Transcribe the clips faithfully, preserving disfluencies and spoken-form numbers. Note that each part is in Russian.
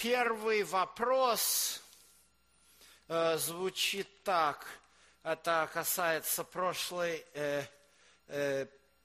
первый вопрос э, звучит так. Это касается прошлой, э, э,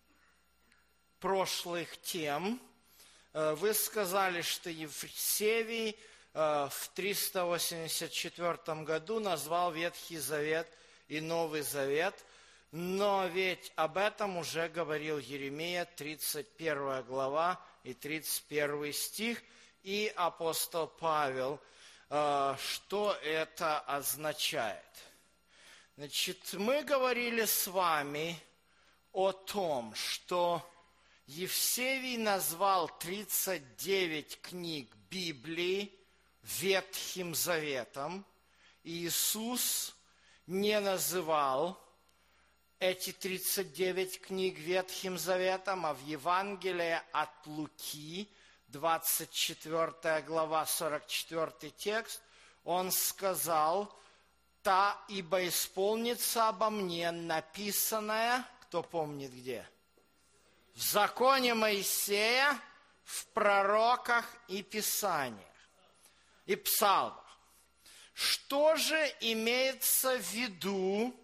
прошлых тем. Э, вы сказали, что Евсевий э, в триста восемьдесят четвёртом году назвал Ветхий Завет и Новый Завет. Но ведь об этом уже говорил Еремия, тридцать первая глава и тридцать первый стих, и апостол Павел. Что это означает? Значит, мы говорили с вами о том, что Евсевий назвал тридцать девять книг Библии Ветхим Заветом, и Иисус не называл эти тридцать девять книг Ветхим Заветом, а в Евангелии от Луки, двадцать четвёртая глава, сорок четвёртый текст, он сказал: «Та, ибо исполнится обо мне написанное», кто помнит где? В законе Моисея, в пророках и писаниях, и псалмах. Что же имеется в виду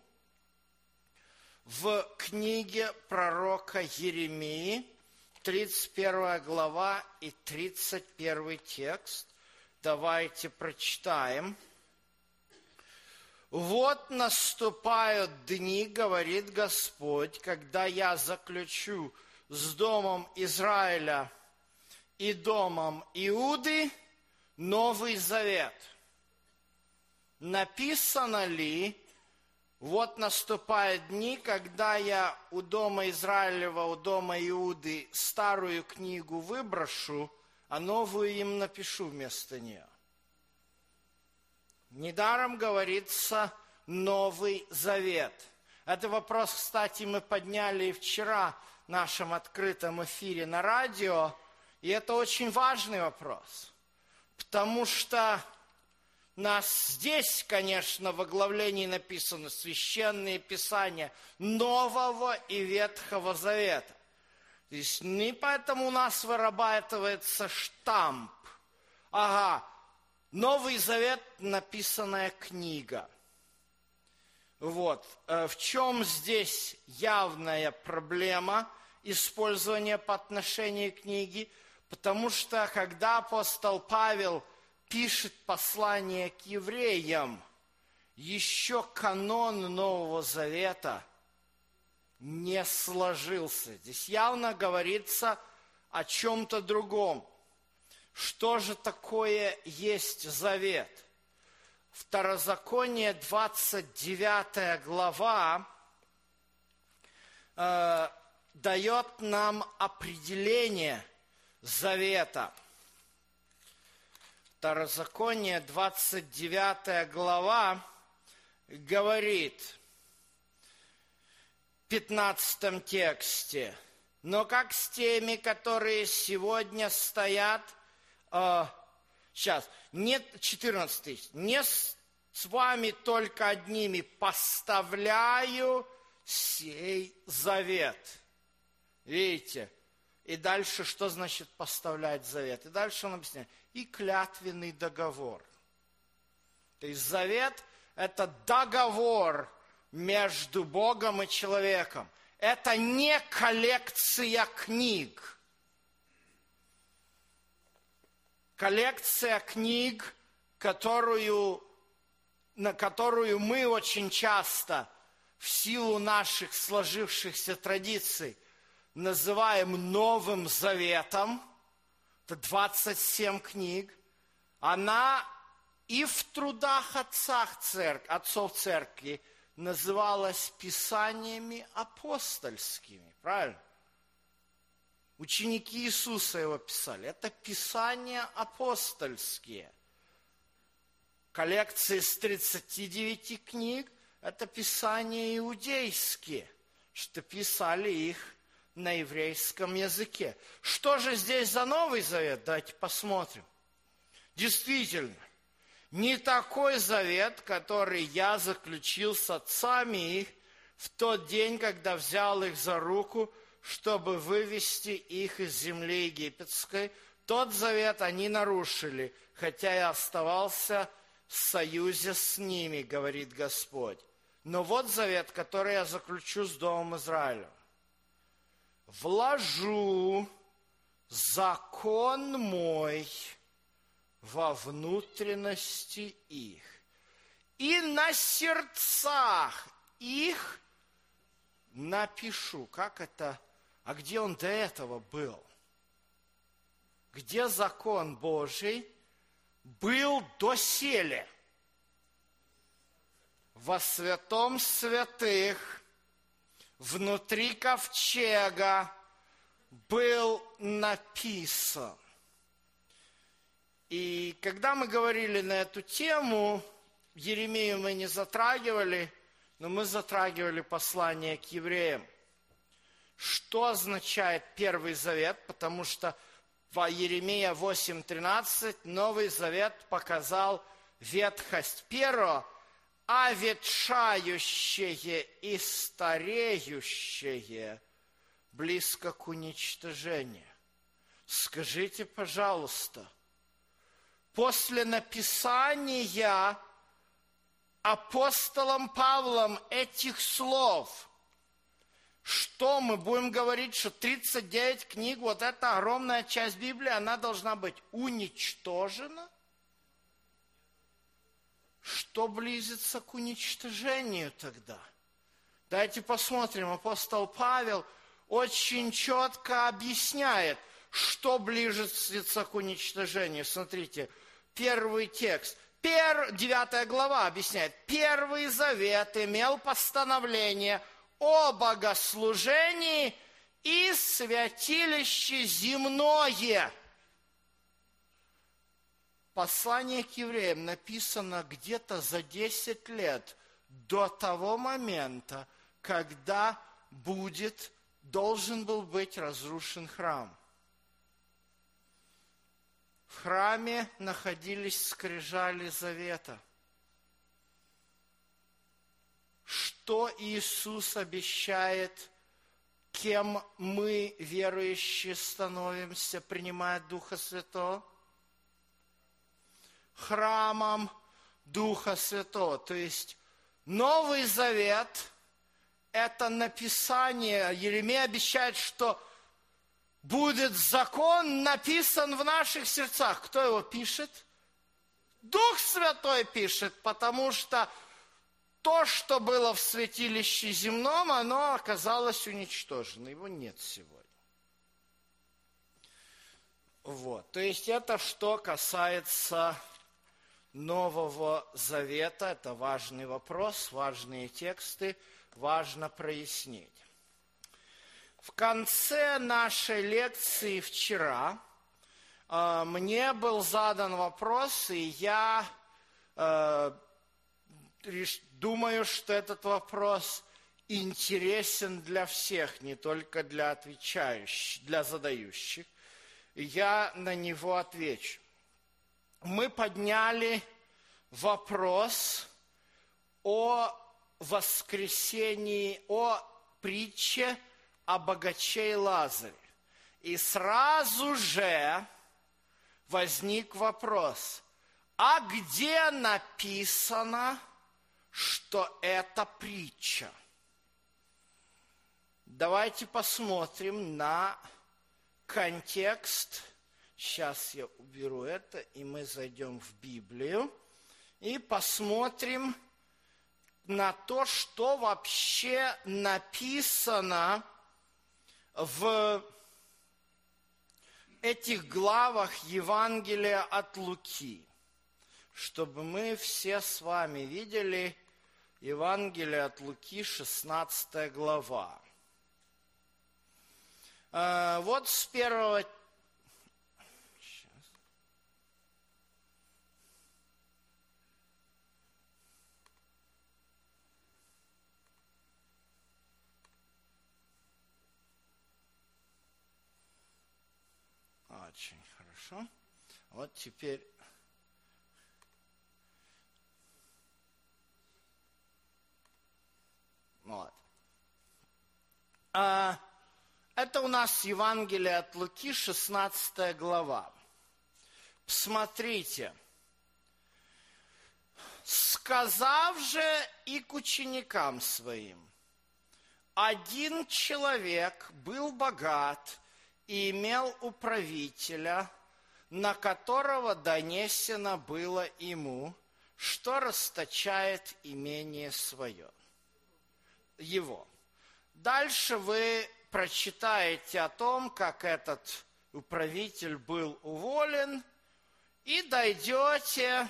в книге пророка Еремии, тридцать первая глава и тридцать первый текст? Давайте прочитаем. «Вот наступают дни, говорит Господь, когда я заключу с домом Израиля и домом Иуды Новый Завет». Написано ли: «Вот наступают дни, когда я у дома Израилева, у дома Иуды старую книгу выброшу, а новую им напишу вместо нее»? Недаром говорится Новый Завет. Этот вопрос, кстати, мы подняли и вчера в нашем открытом эфире на радио, и это очень важный вопрос, потому что у нас здесь, конечно, в оглавлении написано священные писания Нового и Ветхого Завета. То есть не поэтому у нас вырабатывается штамп. Ага, Новый Завет – написанная книга. Вот. В чем здесь явная проблема использования по отношению к книге? Потому что, когда апостол Павел пишет послание к евреям, еще канон Нового Завета не сложился. Здесь явно говорится о чем-то другом. Что же такое есть завет? Второзаконие, двадцать девятая глава, э, дает нам определение завета. Второзаконие, двадцать девятая глава, говорит в пятнадцатом тексте: «Но как с теми, которые сегодня стоят...» э, сейчас, нет, четырнадцатый, «Не с, с вами только одними поставляю сей завет». Видите? И дальше, что значит поставлять завет? И дальше он объясняет: и клятвенный договор. То есть завет – это договор между Богом и человеком. Это не коллекция книг. Коллекция книг, которую, на которую мы очень часто, в силу наших сложившихся традиций, называем Новым Заветом, это двадцать семь книг, она и в трудах отцах церкви, отцов церкви называлась писаниями апостольскими, правильно? Ученики Иисуса его писали. Это писания апостольские. Коллекция из тридцати девяти книг – это писания иудейские, что писали их на еврейском языке. Что же здесь за Новый Завет? Давайте посмотрим. Действительно, не такой завет, который я заключил с отцами их в тот день, когда взял их за руку, чтобы вывести их из земли египетской, Тот завет они нарушили, хотя я оставался в союзе с ними, говорит Господь. Но вот завет, который я заключу с Домом Израиля. Вложу закон мой во внутренности их, и на сердцах их напишу. Как это? А где он до этого был? Где закон Божий был доселе? Во святом святых, внутри ковчега был написан. И когда мы говорили на эту тему, Еремею мы не затрагивали, но мы затрагивали послание к евреям. Что означает Первый Завет? Потому что в Еремея восемь тринадцать Новый Завет показал ветхость первого, а ветшающее и стареющее близко к уничтожению. Скажите, пожалуйста, после написания апостолом Павлом этих слов, что мы будем говорить, что тридцать девять книг, вот эта огромная часть Библии, она должна быть уничтожена? Что близится к уничтожению тогда? Давайте посмотрим. Апостол Павел очень четко объясняет, что близится к уничтожению. Смотрите, первый текст. Пер... Девятая глава объясняет. Первый завет имел постановление о богослужении и святилище земное. Послание к евреям написано где-то за десять лет до того момента, когда будет, должен был быть разрушен храм. В храме находились скрижали завета. Что Иисус обещает, кем мы, верующие, становимся, принимая Духа Святого? Храмом Духа Святого. То есть Новый Завет – это написание. Еремея обещает, что будет закон написан в наших сердцах. Кто его пишет? Дух Святой пишет, потому что то, что было в святилище земном, оно оказалось уничтожено. Его нет сегодня. Вот. То есть это что касается Нового Завета. Это важный вопрос, важные тексты, важно прояснить. В конце нашей лекции вчера э, мне был задан вопрос, и я э, реш, думаю, что этот вопрос интересен для всех, не только для отвечающих, для задающих. И я на него отвечу. Мы подняли вопрос о воскресении, о притче о богаче и Лазаре. И сразу же возник вопрос, а где написано, что это притча? Давайте посмотрим на контекст. Сейчас я уберу это, и мы зайдем в Библию и посмотрим на то, что вообще написано в этих главах Евангелия от Луки, чтобы мы все с вами видели Евангелие от Луки, шестнадцатая глава. Вот с первого... Очень хорошо. Вот теперь вот. А, это у нас Евангелие от Луки, шестнадцатая глава. Смотрите. «Сказав же и к ученикам своим, один человек был богат и имел управителя, на которого донесено было ему, что расточает имение свое, его». Дальше вы прочитаете о том, как этот управитель был уволен, и дойдете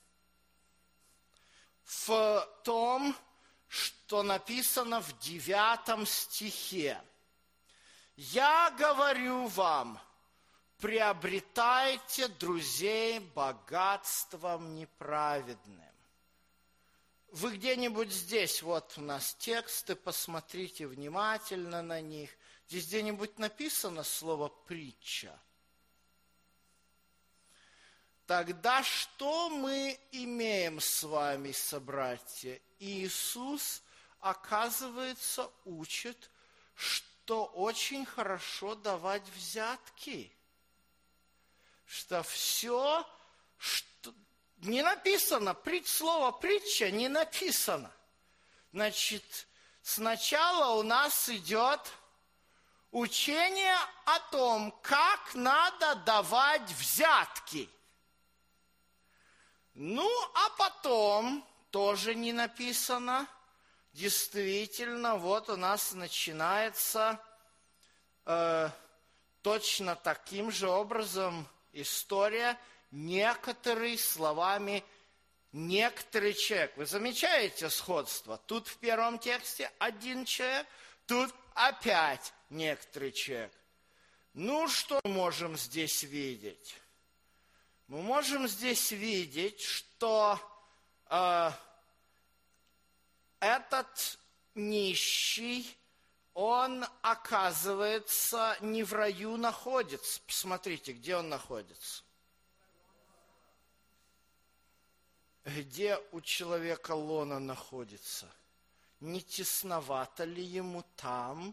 в том, что написано в девятом стихе. «Я говорю вам, приобретайте друзей богатством неправедным». Вы где-нибудь здесь, вот у нас тексты, посмотрите внимательно на них. Здесь где-нибудь написано слово «притча». Тогда что мы имеем с вами, собратья? Иисус, оказывается, учит, что очень хорошо давать взятки. Что все, что... Не написано, слово «притча» не написано. Значит, сначала у нас идет учение о том, как надо давать взятки. Ну, а потом, тоже не написано, действительно, вот у нас начинается э, точно таким же образом история, некоторые словами некоторый человек. Вы замечаете сходство? Тут в первом тексте один человек, тут опять некоторый человек. Ну, что мы можем здесь видеть? Мы можем здесь видеть, что э, этот нищий, он, оказывается, не в раю находится. Посмотрите, где он находится. Где у человека лона находится? Не тесновато ли ему там?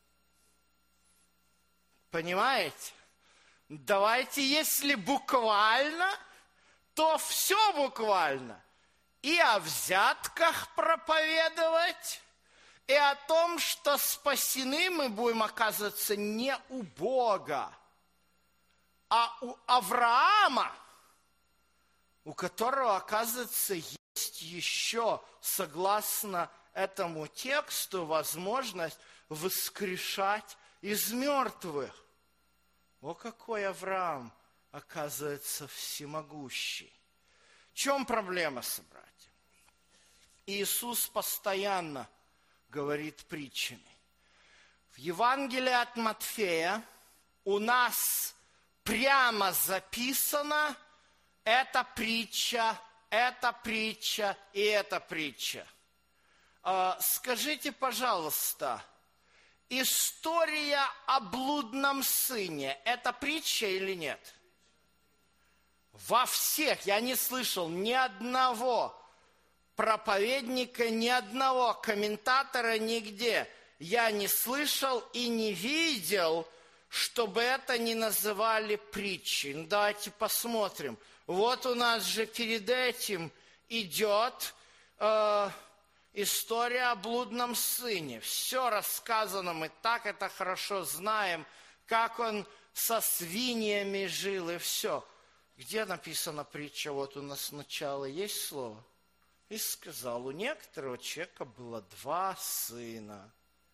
Понимаете? Давайте, если буквально, то все буквально. И о взятках проповедовать, и о том, что спасены мы будем, оказывается, не у Бога, а у Авраама, у которого, оказывается, есть еще, согласно этому тексту, возможность воскрешать из мертвых. О, какой Авраам, оказывается, всемогущий. В чем проблема, собратья? Иисус постоянно говорит притчами. В Евангелии от Матфея у нас прямо записано эта притча, эта притча и эта притча. Скажите, пожалуйста, история о блудном сыне – это притча или нет? Во всех, я не слышал ни одного проповедника, ни одного комментатора нигде. Я не слышал и не видел, чтобы это не называли притчей. Ну, давайте посмотрим. Вот у нас же перед этим идет э, история о блудном сыне. Все рассказано, мы так это хорошо знаем, как он со свиньями жил и все. Где написана притча? Вот у нас начало есть слово. И сказал, у некоторого человека было два сына.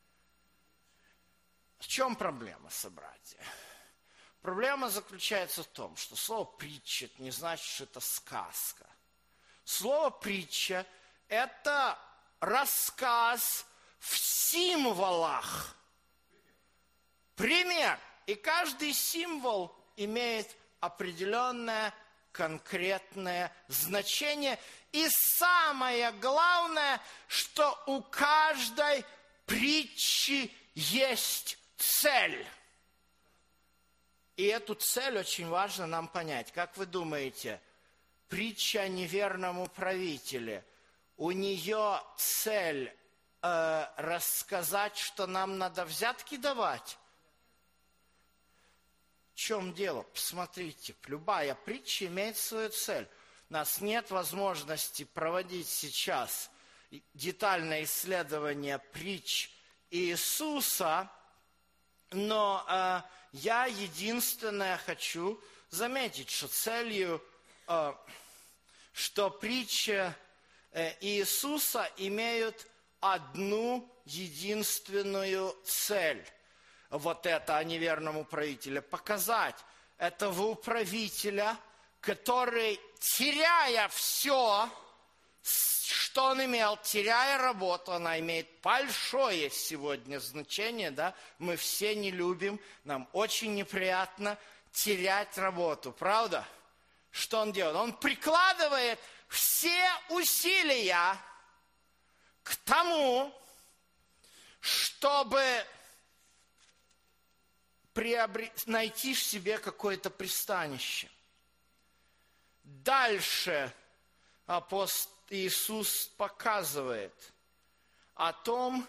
В чем проблема, собратья? Проблема заключается в том, что слово «притча» не значит, что это сказка. Слово «притча» – это рассказ в символах. Пример. И каждый символ имеет определенное конкретное значение. И самое главное, что у каждой притчи есть цель. И эту цель очень важно нам понять. Как вы думаете, притча о неверном управителе, у нее цель э, рассказать, что нам надо взятки давать? В чем дело? Посмотрите, любая притча имеет свою цель. У нас нет возможности проводить сейчас детальное исследование притч Иисуса, но э, я единственное хочу заметить, что целью, э, что притчи э, Иисуса имеют одну единственную цель. Вот это о неверном управителе. Показать этого управителя, который, теряя все, что он имел, теряя работу, она имеет большое сегодня значение, да, мы все не любим, нам очень неприятно терять работу, правда? Что он делает? Он прикладывает все усилия к тому, чтобы приобре... найти в себе какое-то пристанище. Дальше апостол Иисус показывает о том,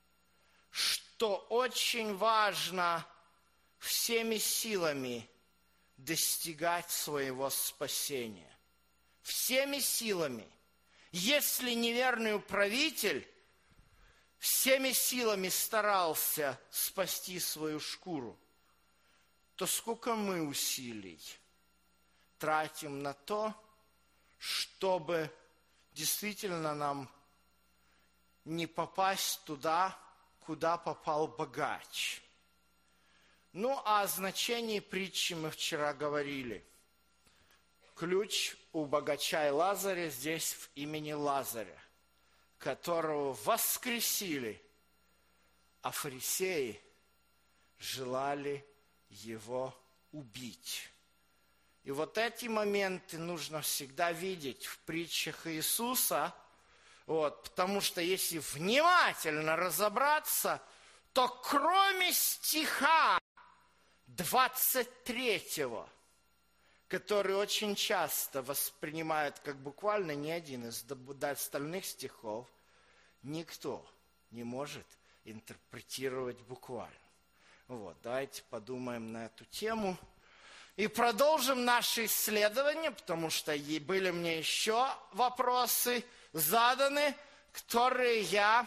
что очень важно всеми силами достигать своего спасения. Всеми силами. Если неверный управитель всеми силами старался спасти свою шкуру, то сколько мы усилий тратим на то, чтобы действительно нам не попасть туда, куда попал богач. Ну, а о значении притчи мы вчера говорили. Ключ у богача и Лазаря здесь в имени Лазаря, которого воскресили, а фарисеи желали его убить. И вот эти моменты нужно всегда видеть в притчах Иисуса, вот, потому что если внимательно разобраться, то кроме стиха двадцать третьего, который очень часто воспринимают как буквально, ни один из остальных стихов, никто не может интерпретировать буквально. Вот, давайте подумаем на эту тему. И продолжим наше исследование, потому что были мне еще вопросы заданы, которые я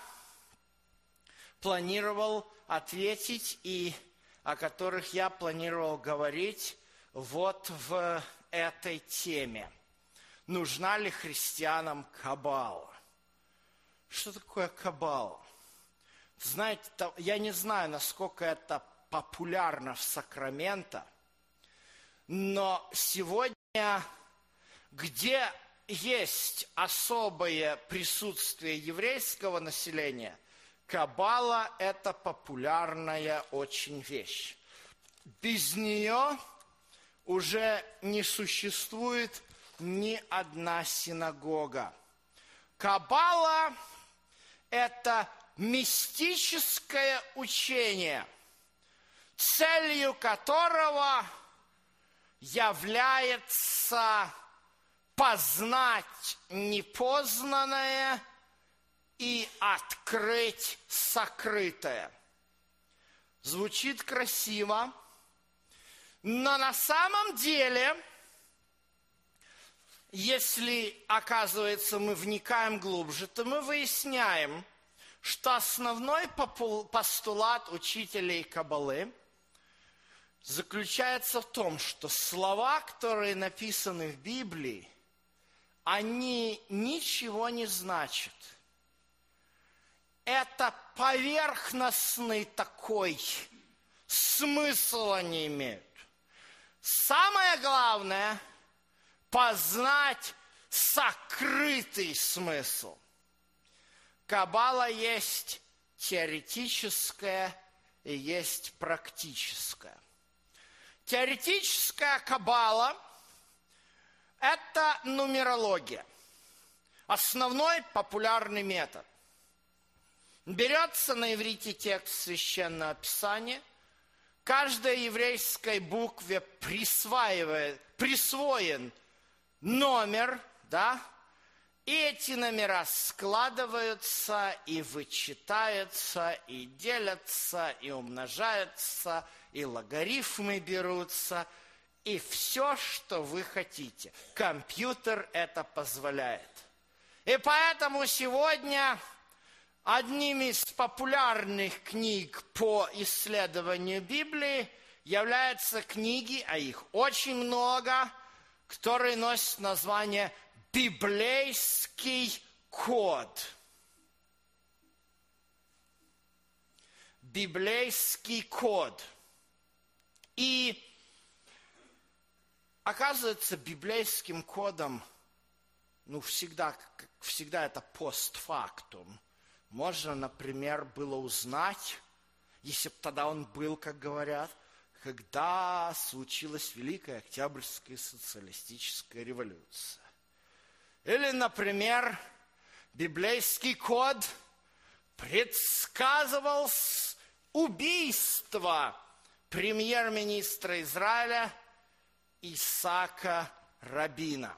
планировал ответить и о которых я планировал говорить вот в этой теме. Нужна ли христианам каббала? Что такое каббала? Знаете, я не знаю, насколько это популярно в Сакраменто, но сегодня, где есть особое присутствие еврейского населения, каббала – это популярная очень вещь. Без нее уже не существует ни одна синагога. Каббала – это мистическое учение, целью которого является познать непознанное и открыть сокрытое. Звучит красиво, но на самом деле, если, оказывается, мы вникаем глубже, то мы выясняем, что основной постулат учителей каббалы заключается в том, что слова, которые написаны в Библии, они ничего не значат. Это поверхностный такой смысл они имеют. Самое главное – познать сокрытый смысл. Каббала есть теоретическая и есть практическая. Теоретическая каббала – это нумерология. Основной популярный метод. Берется на иврите текст Священного Писания, каждой еврейской букве присваивает, присвоен номер, да, И эти номера складываются, и вычитаются, и делятся, и умножаются, и логарифмы берутся, и все, что вы хотите. Компьютер это позволяет. И поэтому сегодня одним из популярных книг по исследованию Библии являются книги, а их очень много, которые носят название «Библейский код». Библейский код. И оказывается, библейским кодом, ну, всегда, всегда это постфактум. Можно, например, было узнать, если бы тогда он был, как говорят, когда случилась Великая Октябрьская социалистическая революция. Или, например, библейский код предсказывал убийство премьер-министра Израиля Исаака Рабина.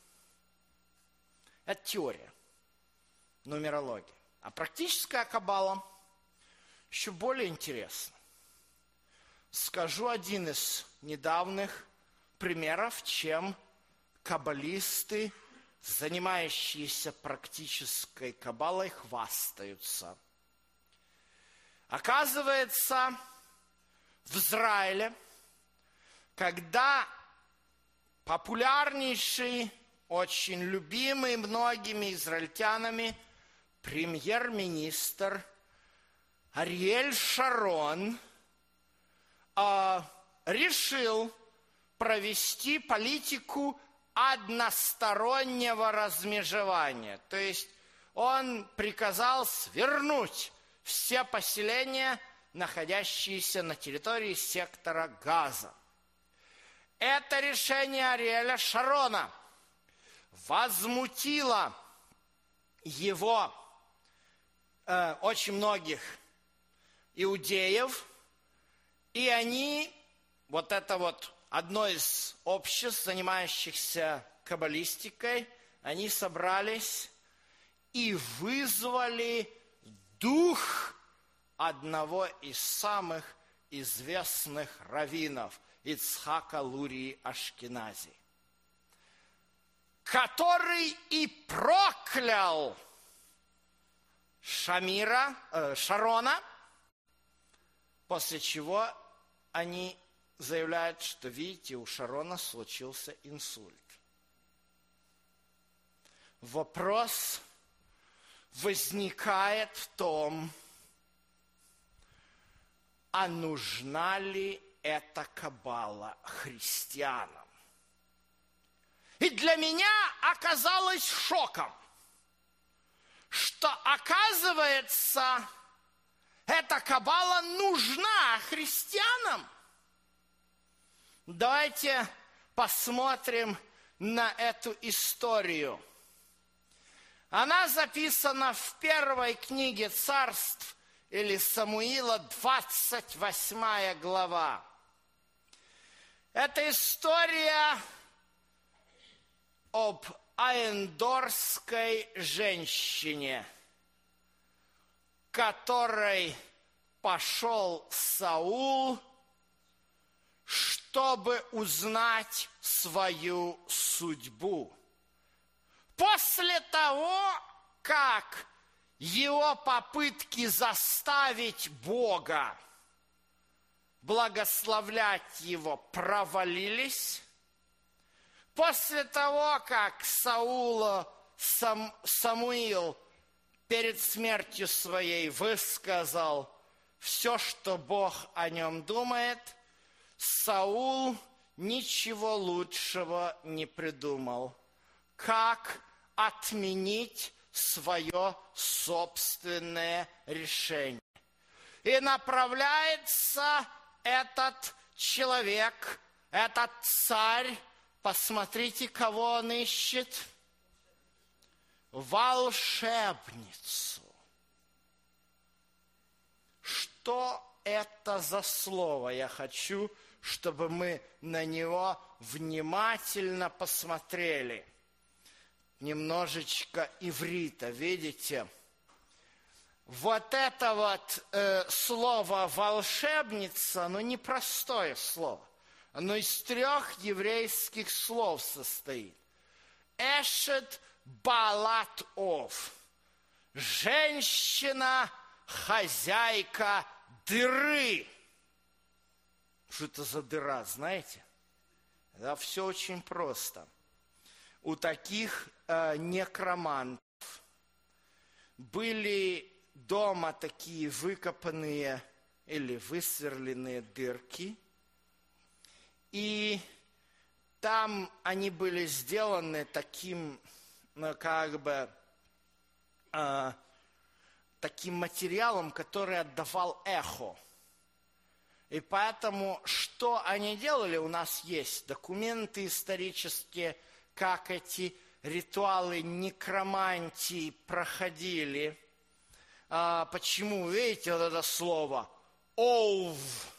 Это теория, нумерология. А практическая каббала еще более интересна. Скажу один из недавних примеров, чем каббалисты, занимающиеся практической каббалой, хвастаются. Оказывается, в Израиле, когда популярнейший, очень любимый многими израильтянами премьер-министр Ариэль Шарон э, решил провести политику одностороннего размежевания. То есть он приказал свернуть все поселения, находящиеся на территории сектора Газа. Это решение Ариэля Шарона возмутило его э, очень многих иудеев, и они, вот это вот одно из обществ, занимающихся каббалистикой, они собрались и вызвали дух одного из самых известных раввинов, Ицхака Лурии Ашкенази, который и проклял Шамира, э, Шарона, после чего они заявляют, что, видите, у Шарона случился инсульт. Вопрос возникает в том, а нужна ли эта каббала христианам? И для меня оказалось шоком, что, оказывается, эта каббала нужна христианам. Давайте посмотрим на эту историю. Она записана в первой книге Царств или Самуила, двадцать восьмая глава. Это история об аендорской женщине, которой пошел Саул, чтобы узнать свою судьбу. После того, как его попытки заставить Бога благословлять его провалились, после того, как Саула, Сам, Самуил перед смертью своей высказал все, что Бог о нем думает, Саул ничего лучшего не придумал, как отменить свое собственное решение. И направляется этот человек, этот царь, посмотрите, кого он ищет, волшебницу. Что это за слово? Я хочу, чтобы мы на него внимательно посмотрели. немножечко иврита, видите? Вот это вот э, слово «волшебница», оно непростое слово. Оно из трех еврейских слов состоит. Эшет балат ов. Женщина, хозяйка дыры. Что это за дыра, знаете? Да, все очень просто. У таких э, некромантов были дома такие выкопанные или высверленные дырки, и там они были сделаны таким, ну, как бы, э, таким материалом, который отдавал эхо. И поэтому, что они делали, у нас есть документы исторические, как эти ритуалы некромантии проходили. А, почему, видите, вот это слово «ов».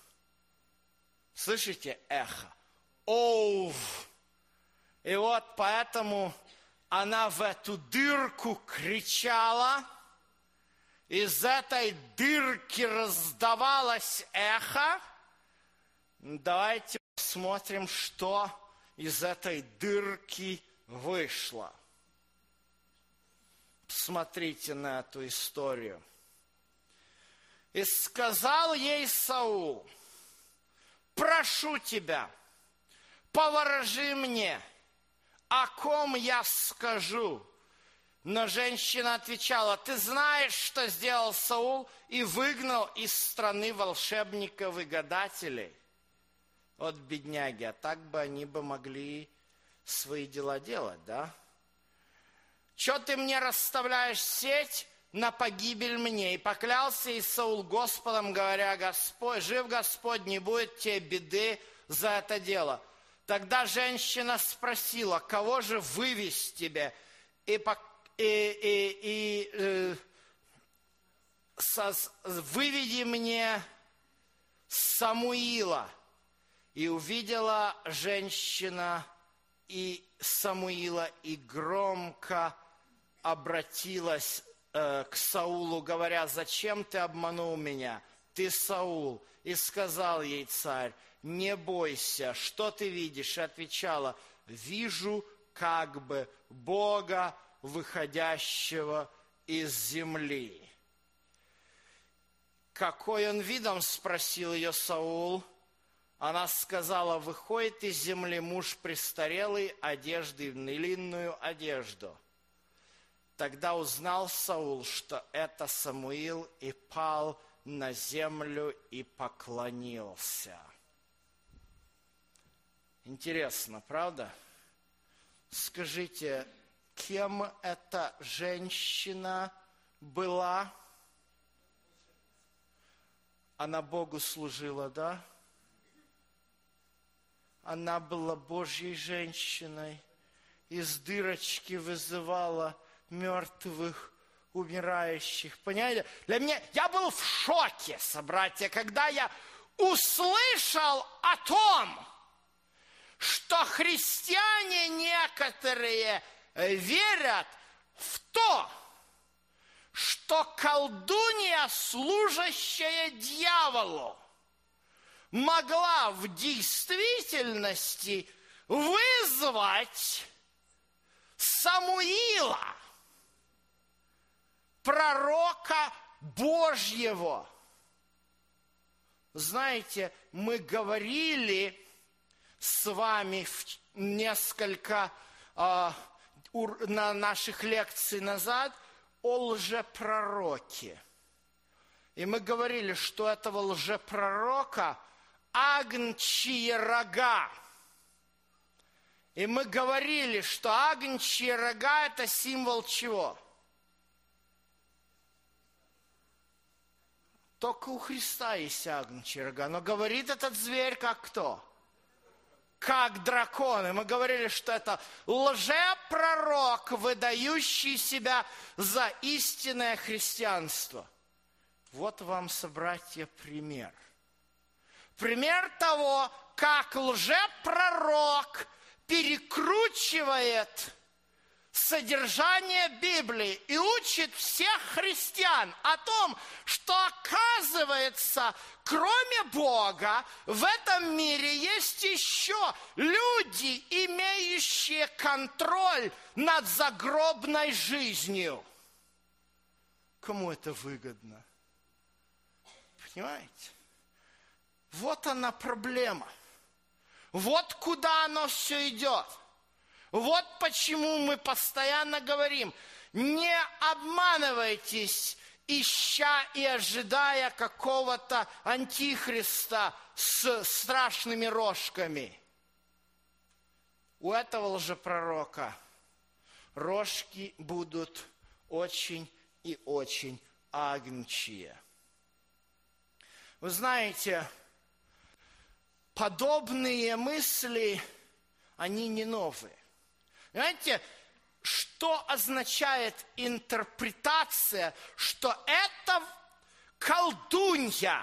Слышите эхо? «Ов». И вот поэтому она в эту дырку кричала, из этой дырки раздавалось эхо. Давайте посмотрим, что из этой дырки вышло. Посмотрите на эту историю. «И сказал ей Саул: прошу тебя, поворожи мне, о ком я скажу». Но женщина отвечала: ты знаешь, что сделал Саул, и выгнал из страны волшебников и гадателей. Вот бедняги, а так бы они бы могли свои дела делать, да? Че ты мне расставляешь сеть на погибель мне? И поклялся и Саул Господом, говоря: Господь, жив Господь, не будет тебе беды за это дело. Тогда женщина спросила: кого же вывести тебе? И по И, и, и э, со, выведи мне Самуила. И увидела женщина и Самуила, и громко обратилась э, к Саулу, говоря: зачем ты обманул меня? Ты Саул. И сказал ей царь: не бойся, что ты видишь? И отвечала: вижу как бы Бога, выходящего из земли. Какой он видом? Спросил ее Саул. Она сказала: выходит из земли муж престарелый, одежды в длинную одежду. Тогда узнал Саул, что это Самуил, и пал на землю и поклонился. Интересно, правда? Скажите, кем эта женщина была? Она Богу служила, да? Она была Божьей женщиной, из дырочки вызывала мертвых, умирающих. Понимаете? Для меня, я был в шоке, собратья, когда я услышал о том, что христиане некоторые верят в то, что колдунья, служащая дьяволу, могла в действительности вызвать Самуила, пророка Божьего. Знаете, мы говорили с вами несколько э, на наших лекций назад о лжепророке. И мы говорили, что этого лжепророка агнчьи рога. И мы говорили, что агнчьи рога – это символ чего? Только у Христа есть агнчьи рога. Но говорит этот зверь как кто? Как дракон. И мы говорили, что это лжепророк, выдающий себя за истинное христианство. Вот вам, собратья, пример. Пример того, как лжепророк перекручивает содержание Библии и учит всех христиан о том, что, оказывается, кроме Бога, в этом мире есть еще люди, имеющие контроль над загробной жизнью. Кому это выгодно? Понимаете? Вот она проблема. Вот куда оно все идет. Вот почему мы постоянно говорим: не обманывайтесь, ища и ожидая какого-то антихриста с страшными рожками. У этого лжепророка рожки будут очень и очень агнчие. Вы знаете, подобные мысли, они не новые. Знаете, что означает интерпретация, что эта колдунья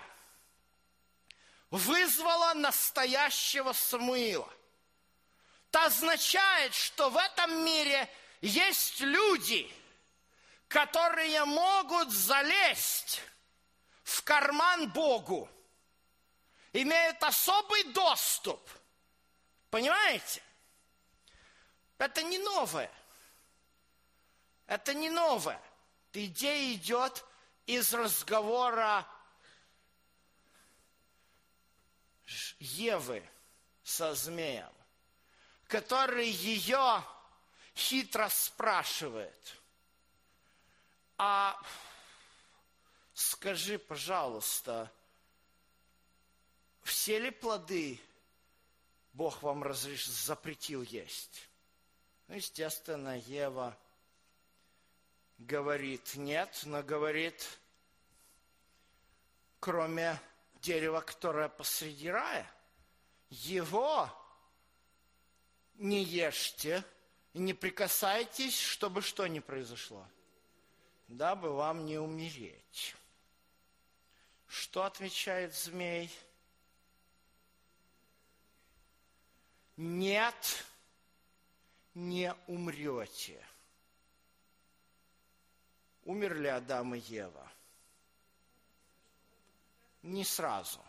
вызвала настоящего Самуила? Это означает, что в этом мире есть люди, которые могут залезть в карман Богу, имеют особый доступ. Понимаете? Это не новое. Это не новое. Эта идея идет из разговора Евы со змеем, который ее хитро спрашивает: а скажи, пожалуйста, все ли плоды Бог вам разреш... запретил есть? Ну, естественно, Ева говорит нет, но говорит, кроме дерева, которое посреди рая, его не ешьте и не прикасайтесь, чтобы что ни произошло, дабы вам не умереть. Что отвечает змей? Нет, не умрете. Умерли Адам и Ева? Не сразу,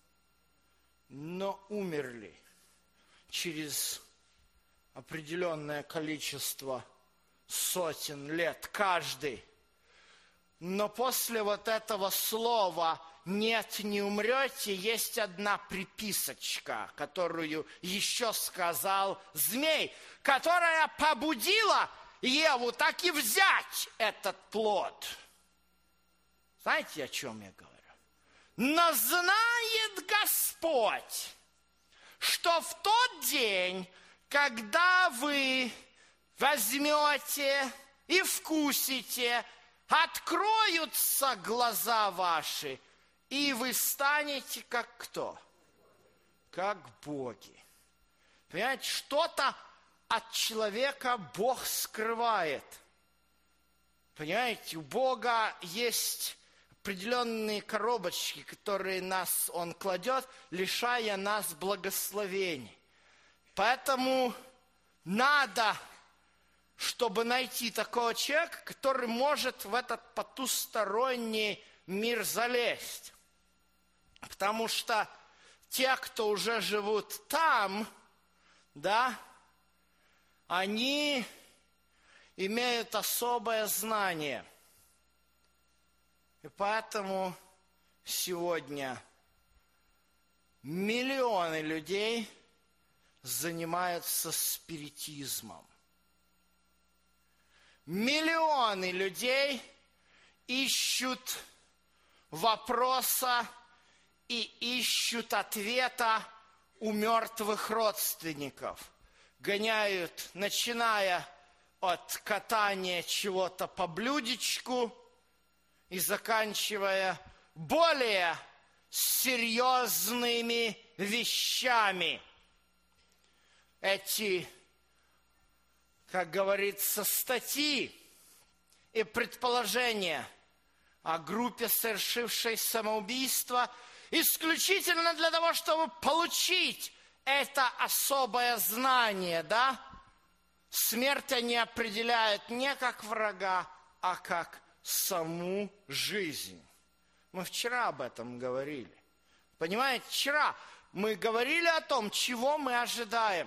но умерли через определенное количество сотен лет каждый. Но после вот этого слова «нет, не умрете» есть одна приписочка, которую еще сказал змей, которая побудила Еву так и взять этот плод. Знаете, о чем я говорю? Но знает Господь, что в тот день, когда вы возьмете и вкусите, откроются глаза ваши, и вы станете как кто? Как боги. Понимаете, что-то от человека Бог скрывает. Понимаете, у Бога есть определенные коробочки, которые нас Он кладет, лишая нас благословений. Поэтому надо, чтобы найти такого человека, который может в этот потусторонний мир залезть. Потому что те, кто уже живут там, да, они имеют особое знание. И поэтому сегодня миллионы людей занимаются спиритизмом. Миллионы людей ищут вопроса и ищут ответа у мертвых родственников. Гоняют, начиная от катания чего-то по блюдечку и заканчивая более серьезными вещами. Эти, как говорится, статьи и предположения о группе, совершившей самоубийство, исключительно для того, чтобы получить это особое знание, да? Смерть они определяют не как врага, а как саму жизнь. Мы вчера об этом говорили. Понимаете, вчера мы говорили о том, чего мы ожидаем.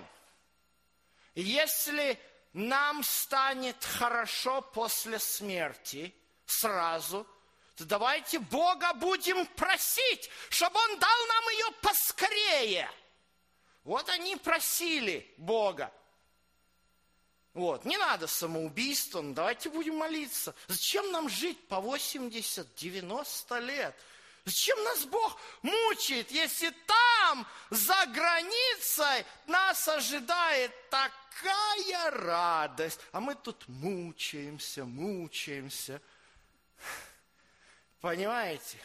Если нам станет хорошо после смерти сразу, то давайте Бога будем просить, чтобы Он дал нам ее поскорее. Вот они просили Бога. Вот, не надо самоубийством, давайте будем молиться. Зачем нам жить по восемьдесят-девяносто лет? Зачем нас Бог мучает, если там, за границей, нас ожидает такая радость, а мы тут мучаемся, мучаемся. Понимаете?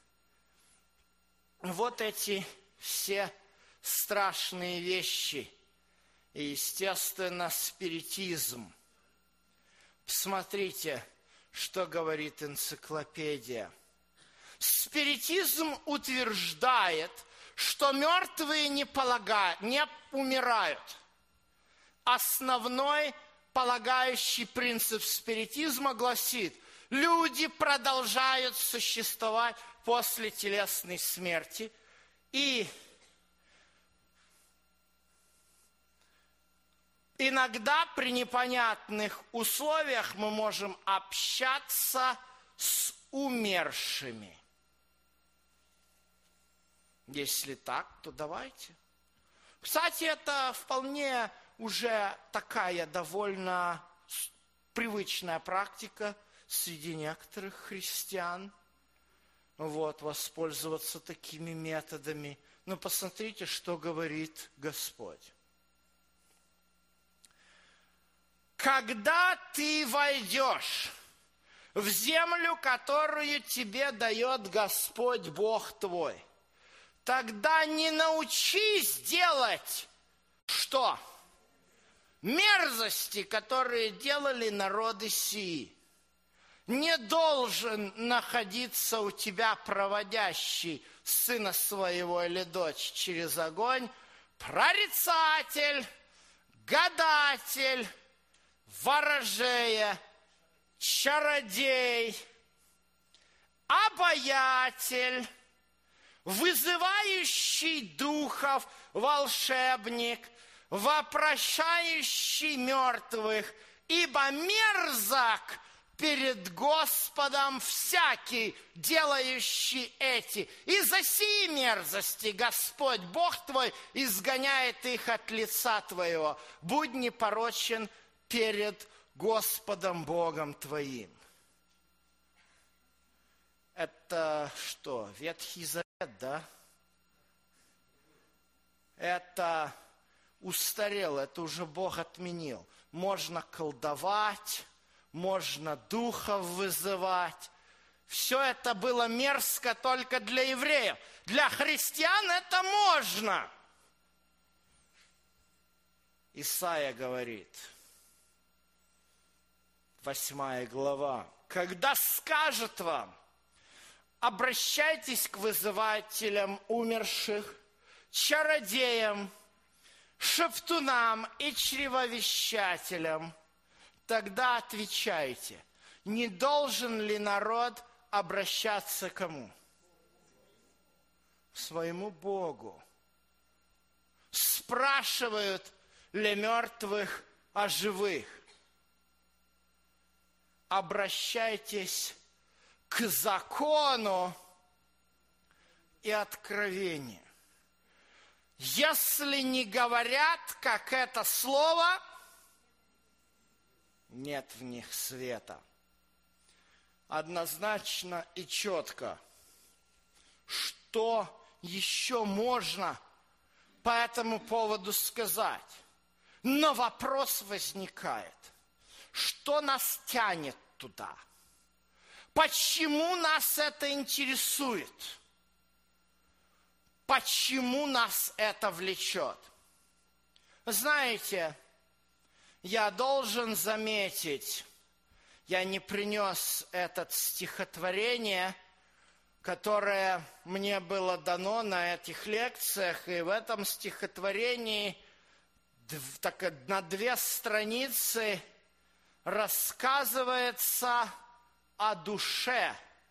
Вот эти все страшные вещи. И, естественно, спиритизм. Посмотрите, что говорит энциклопедия. Спиритизм утверждает, что мертвые не, полагают, не умирают. Основной полагающий принцип спиритизма гласит, люди продолжают существовать после телесной смерти, и иногда при непонятных условиях мы можем общаться с умершими. Если так, то давайте. Кстати, это вполне уже такая довольно привычная практика среди некоторых христиан. Вот, воспользоваться такими методами. Но посмотрите, что говорит Господь. Когда ты войдешь в землю, которую тебе дает Господь Бог твой, тогда не научись делать что? Мерзости, которые делали народы сии. Не должен находиться у тебя проводящий сына своего или дочь через огонь прорицатель, гадатель, ворожея, чародей, обаятель, вызывающий духов, волшебник, вопрошающий мертвых, ибо мерзок перед Господом всякий, делающий эти. Из-за сии мерзости Господь Бог твой изгоняет их от лица твоего. Будь непорочен перед Господом Богом твоим. Это что, Ветхий Завет, да? Это устарело, это уже Бог отменил. Можно колдовать, можно духов вызывать. Все это было мерзко только для евреев. Для христиан это можно. Исайя говорит, восьмая глава. Когда скажет вам, обращайтесь к вызывателям умерших, чародеям, шептунам и чревовещателям, тогда отвечайте, не должен ли народ обращаться к кому? К своему Богу. Спрашивают ли мертвых о живых? Обращайтесь к закону и откровению. Если не говорят, как это слово, нет в них света. Однозначно и четко. Что еще можно по этому поводу сказать? Но вопрос возникает. Что нас тянет туда? Почему нас это интересует? Почему нас это влечет? Знаете, я должен заметить, я не принес это стихотворение, которое мне было дано на этих лекциях, и в этом стихотворении так, на две страницы рассказывается о душе,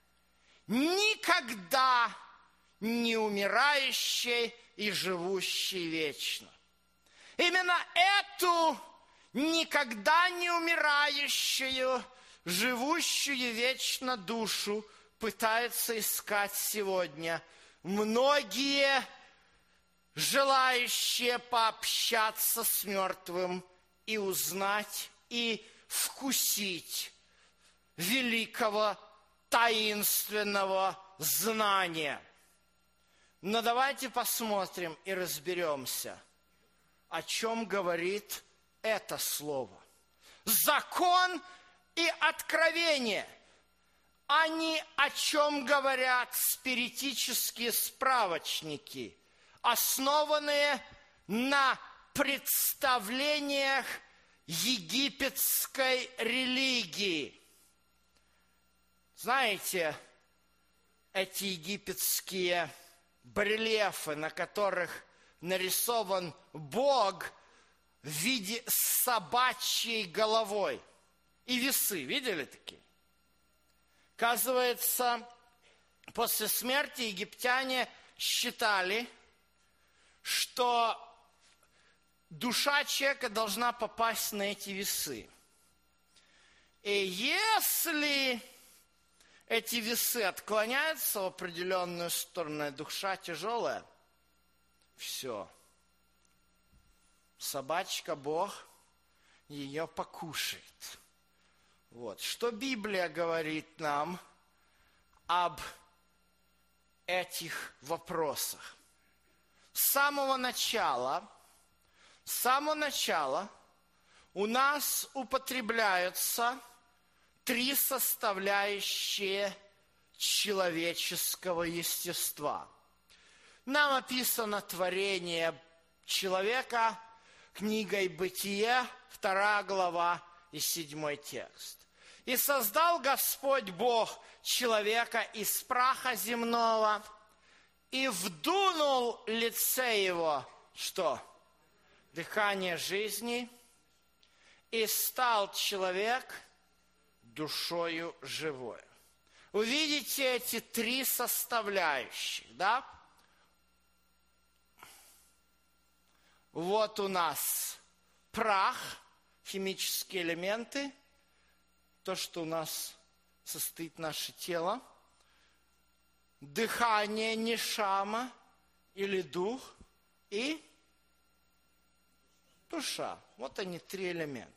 никогда не умирающей и живущей вечно. Именно эту никогда не умирающую, живущую вечно душу пытаются искать сегодня многие желающие пообщаться с мертвым и узнать, и вкусить великого таинственного знания. Но давайте посмотрим и разберемся, о чем говорит это слово. Закон и откровение, они о чем говорят спиритические справочники, основанные на представлениях египетской религии. Знаете, эти египетские барельефы, на которых нарисован Бог в виде собачьей головой. И весы, видели такие? Оказывается, после смерти египтяне считали, что душа человека должна попасть на эти весы. И если эти весы отклоняются в определенную сторону, душа тяжелая, все. Собачка, Бог, ее покушает. Вот. Что Библия говорит нам об этих вопросах? С самого начала, с самого начала у нас употребляются три составляющие человеческого естества. Нам описано творение человека книгой «Бытие», вторая глава и седьмой текст. «И создал Господь Бог человека из праха земного, и вдунул лице его, что? Дыхание жизни, и стал человек душою живой». Увидите эти три составляющих, да? Вот у нас прах, химические элементы, то, что у нас состоит наше тело, дыхание нешама или дух и душа. Вот они, три элемента.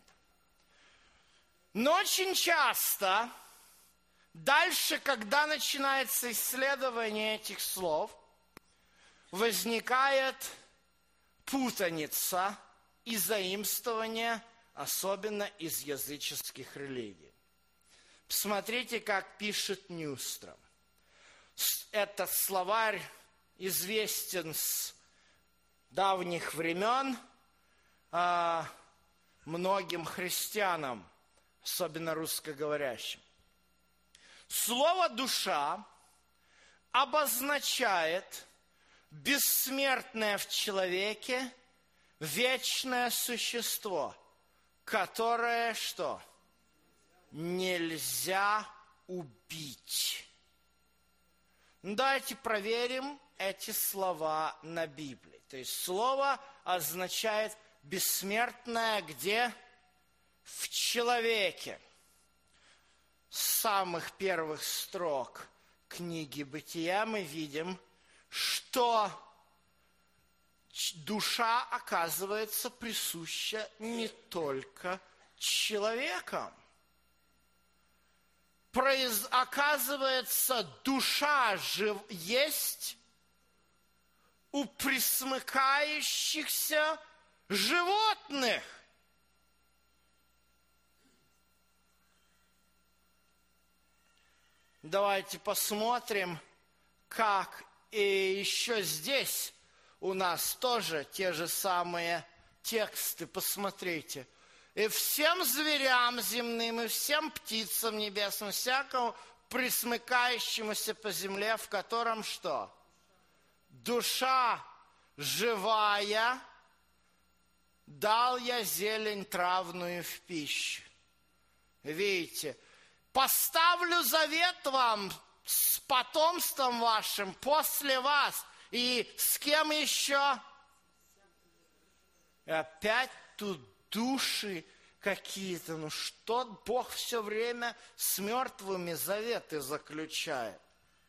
Но очень часто, дальше, когда начинается исследование этих слов, возникает путаница и заимствование, особенно из языческих религий. Посмотрите, как пишет Ньюстром. Этот словарь известен с давних времен а, многим христианам, особенно русскоговорящим. Слово «душа» обозначает бессмертное в человеке вечное существо, которое что? Нельзя убить. Давайте проверим эти слова на Библии. То есть слово означает бессмертное где? В человеке. С самых первых строк книги «Бытия» мы видим, что душа, оказывается, присуща не только человекам. Произ... Оказывается, душа жив... есть у пресмыкающихся животных. Давайте посмотрим, как и еще здесь у нас тоже те же самые тексты. Посмотрите. «И всем зверям земным, и всем птицам небесным, всякому пресмыкающемуся по земле, в котором что? Душа живая, дал я зелень травную в пищу. Видите, поставлю завет вам с потомством вашим после вас. И с кем еще? И опять тут души какие-то. Ну что Бог все время с мертвыми заветы заключает?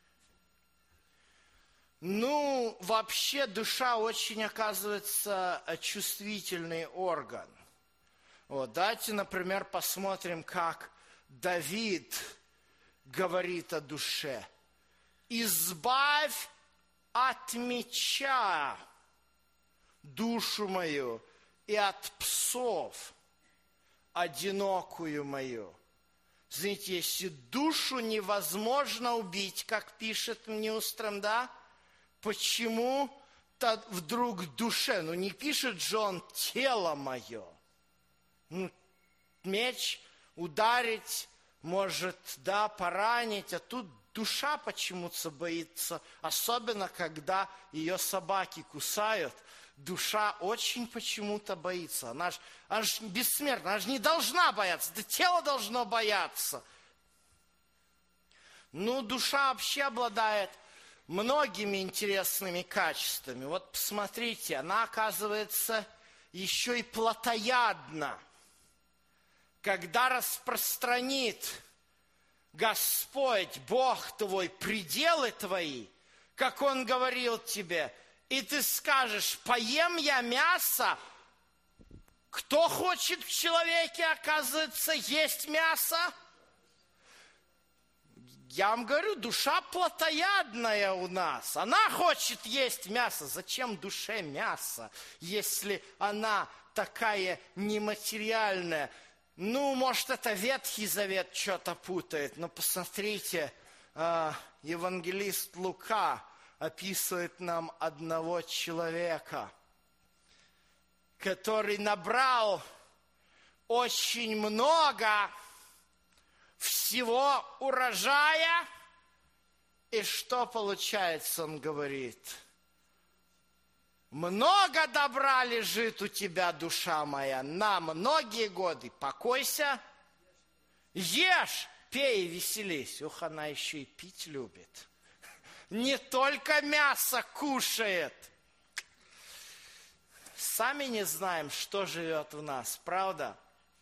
Ну, вообще душа очень, оказывается, чувствительный орган. Вот, давайте, например, посмотрим, как Давид говорит о душе. «Избавь от меча душу мою и от псов одинокую мою». Знаете, если душу невозможно убить, как пишет Ньюстром, да, почему-то вдруг душе, ну не пишет же он «тело мое». Ну, меч ударить может, да, поранить, а тут душа почему-то боится, особенно когда ее собаки кусают. Душа очень почему-то боится. Она же, она же бессмертна, она же не должна бояться, это тело должно бояться. Ну, душа вообще обладает многими интересными качествами. Вот посмотрите, она, оказывается, еще и плотоядна. Когда распространит Господь, Бог твой, пределы твои, как Он говорил тебе, и ты скажешь: поем я мясо. Кто хочет в человеке, оказывается, есть мясо? Я вам говорю, душа плотоядная у нас. Она хочет есть мясо. Зачем душе мясо, если она такая нематериальная? Ну, может, это Ветхий Завет что-то путает, но посмотрите, евангелист Лука описывает нам одного человека, который набрал очень много всего урожая, и что получается, он говорит: много добра лежит у тебя, душа моя, на многие годы. Покойся, ешь, пей и веселись. Ух, она еще и пить любит. Не только мясо кушает. Сами не знаем, что живет в нас, правда?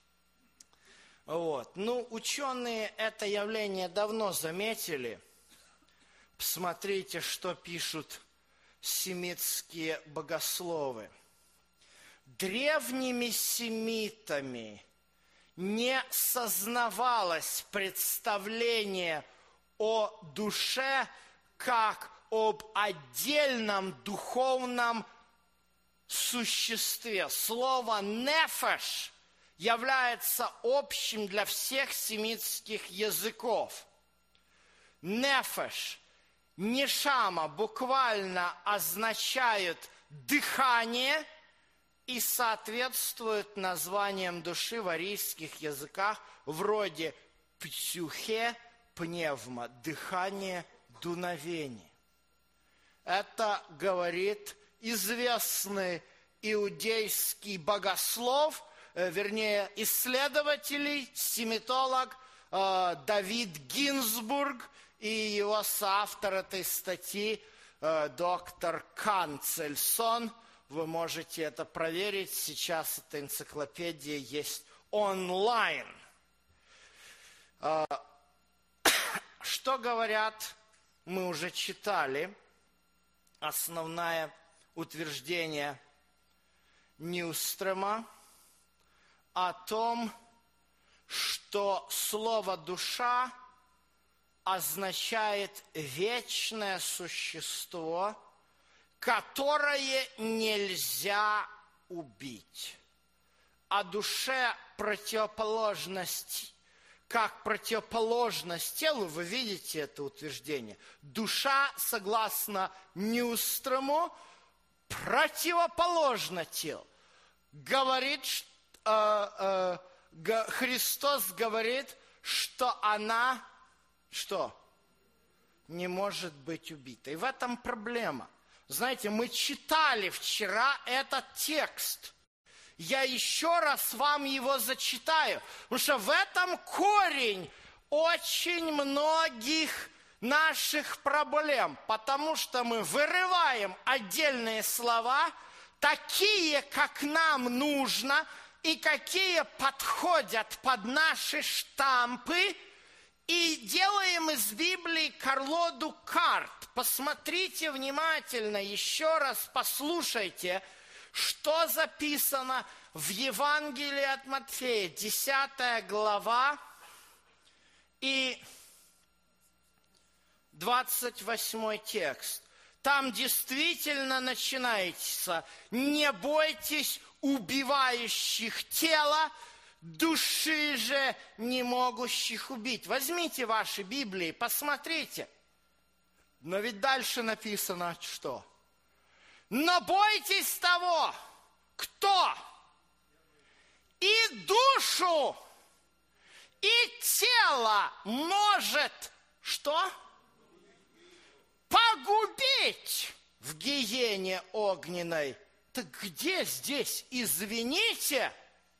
Вот. Ну, ученые это явление давно заметили. Посмотрите, что пишут семитские богословы. Древними семитами не сознавалось представление о душе как об отдельном духовном существе. Слово «нефеш» является общим для всех семитских языков. «Нефеш», «нешама» буквально означает «дыхание» и соответствует названиям души в арийских языках вроде «псюхе», «пневма», «дыхание», «дуновение». Это говорит известный иудейский богослов, э, вернее, исследователь, семитолог э, Давид Гинзбург и его соавтор этой статьи э, доктор Канцельсон. Вы можете это проверить. Сейчас эта энциклопедия есть онлайн. Э, что говорят, мы уже читали, основное утверждение Ньюстрема о том, что слово «душа» означает вечное существо, которое нельзя убить. А душе противоположность, как противоположность телу, вы видите это утверждение. Душа, согласно Ньюстрому, противоположна телу. Говорит, э, э, Христос говорит, что она, что? Не может быть убита. И в этом проблема. Знаете, мы читали вчера этот текст. Я еще раз вам его зачитаю, потому что в этом корень очень многих наших проблем, потому что мы вырываем отдельные слова, такие, как нам нужно, и какие подходят под наши штампы, и делаем из Библии колоду карт. Посмотрите внимательно, еще раз послушайте, что записано в Евангелии от Матфея, десятая глава и двадцать восьмой текст. Там действительно начинается: «Не бойтесь убивающих тело, души же не могущих убить». Возьмите ваши Библии, посмотрите. Но ведь дальше написано что? «Но бойтесь того, кто и душу, и тело может что? Погубить в гиене огненной». Так где здесь, извините,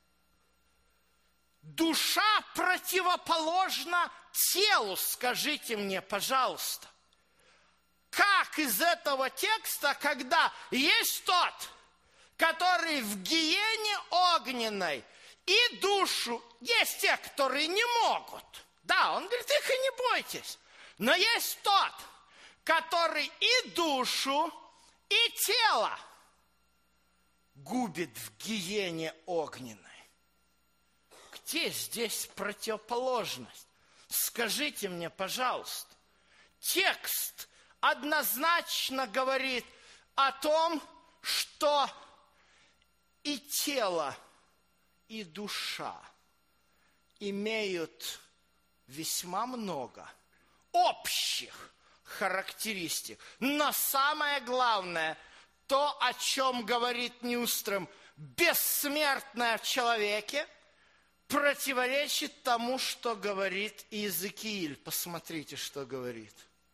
душа противоположна телу? Скажите мне, пожалуйста. Как из этого текста, когда есть тот, который в гиене огненной, и душу, есть те, которые не могут. Да, он говорит, их и не бойтесь. Но есть тот, который и душу, и тело губит в гиене огненной. Где здесь противоположность? Скажите мне, пожалуйста. Текст однозначно говорит о том, что и тело, и душа имеют весьма много общих характеристик. Но самое главное, то, о чем говорит Ньюстрем, бессмертное в человеке, противоречит тому, что говорит Иезекииль. Посмотрите, что говорит.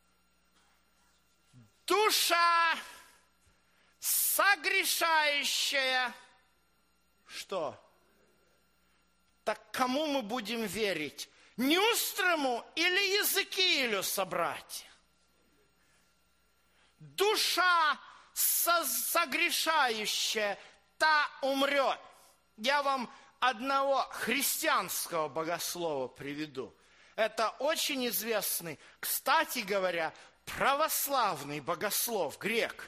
Душа согрешающая. Что? Так кому мы будем верить? Ньюстрему или Иезекиилю, собратья? Душа согрешающая, та умрет. Я вам одного христианского богослова приведу. Это очень известный, кстати говоря, православный богослов, грек.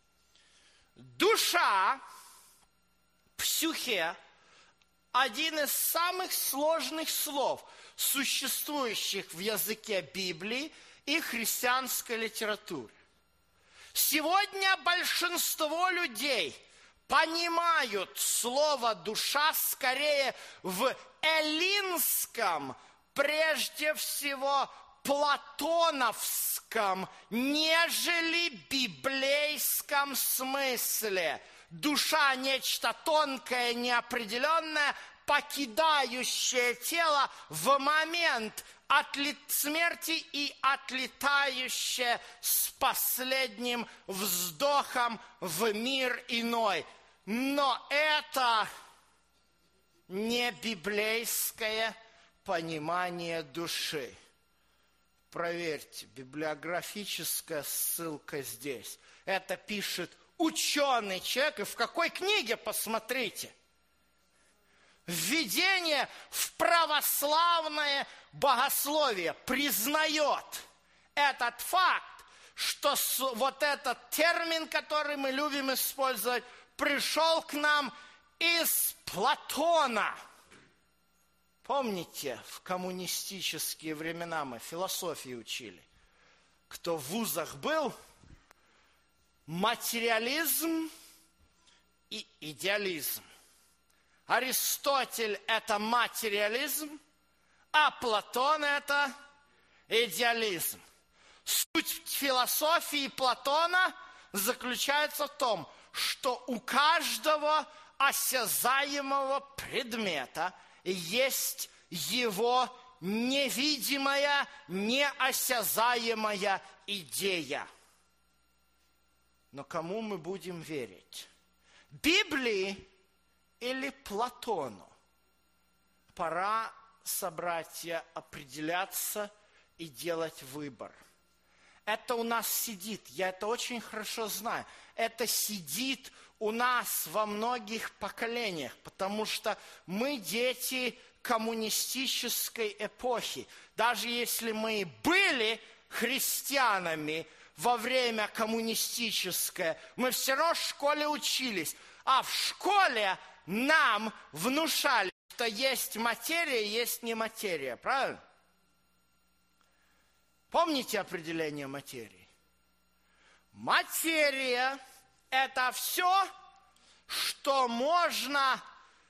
Душа, псюхе, один из самых сложных слов, существующих в языке Библии и христианской литературы. Сегодня большинство людей понимают слово «душа» скорее в эллинском, прежде всего платоновском, нежели библейском смысле. Душа – нечто тонкое, неопределенное, покидающее тело в момент смерти и отлетающее с последним вздохом в мир иной. Но это не библейское понимание души. Проверьте, библиографическая ссылка здесь. Это пишет ученый человек. И в какой книге, посмотрите. Введение в православное богословие признает этот факт, что вот этот термин, который мы любим использовать, пришел к нам из Платона. Помните, в коммунистические времена мы философии учили. Кто в вузах был, материализм и идеализм. Аристотель – это материализм, а Платон – это идеализм. Суть философии Платона заключается в том, что у каждого осязаемого предмета есть его невидимая, неосязаемая идея. Но кому мы будем верить? Библии или Платону? Пора, собратья, определяться и делать выбор. Это у нас сидит, я это очень хорошо знаю. Это сидит у нас во многих поколениях, потому что мы дети коммунистической эпохи. Даже если мы были христианами во время коммунистическое, мы все равно в школе учились. А в школе нам внушали, что есть материя, есть не материя. Правильно? Помните определение материи? Материя – это все, что можно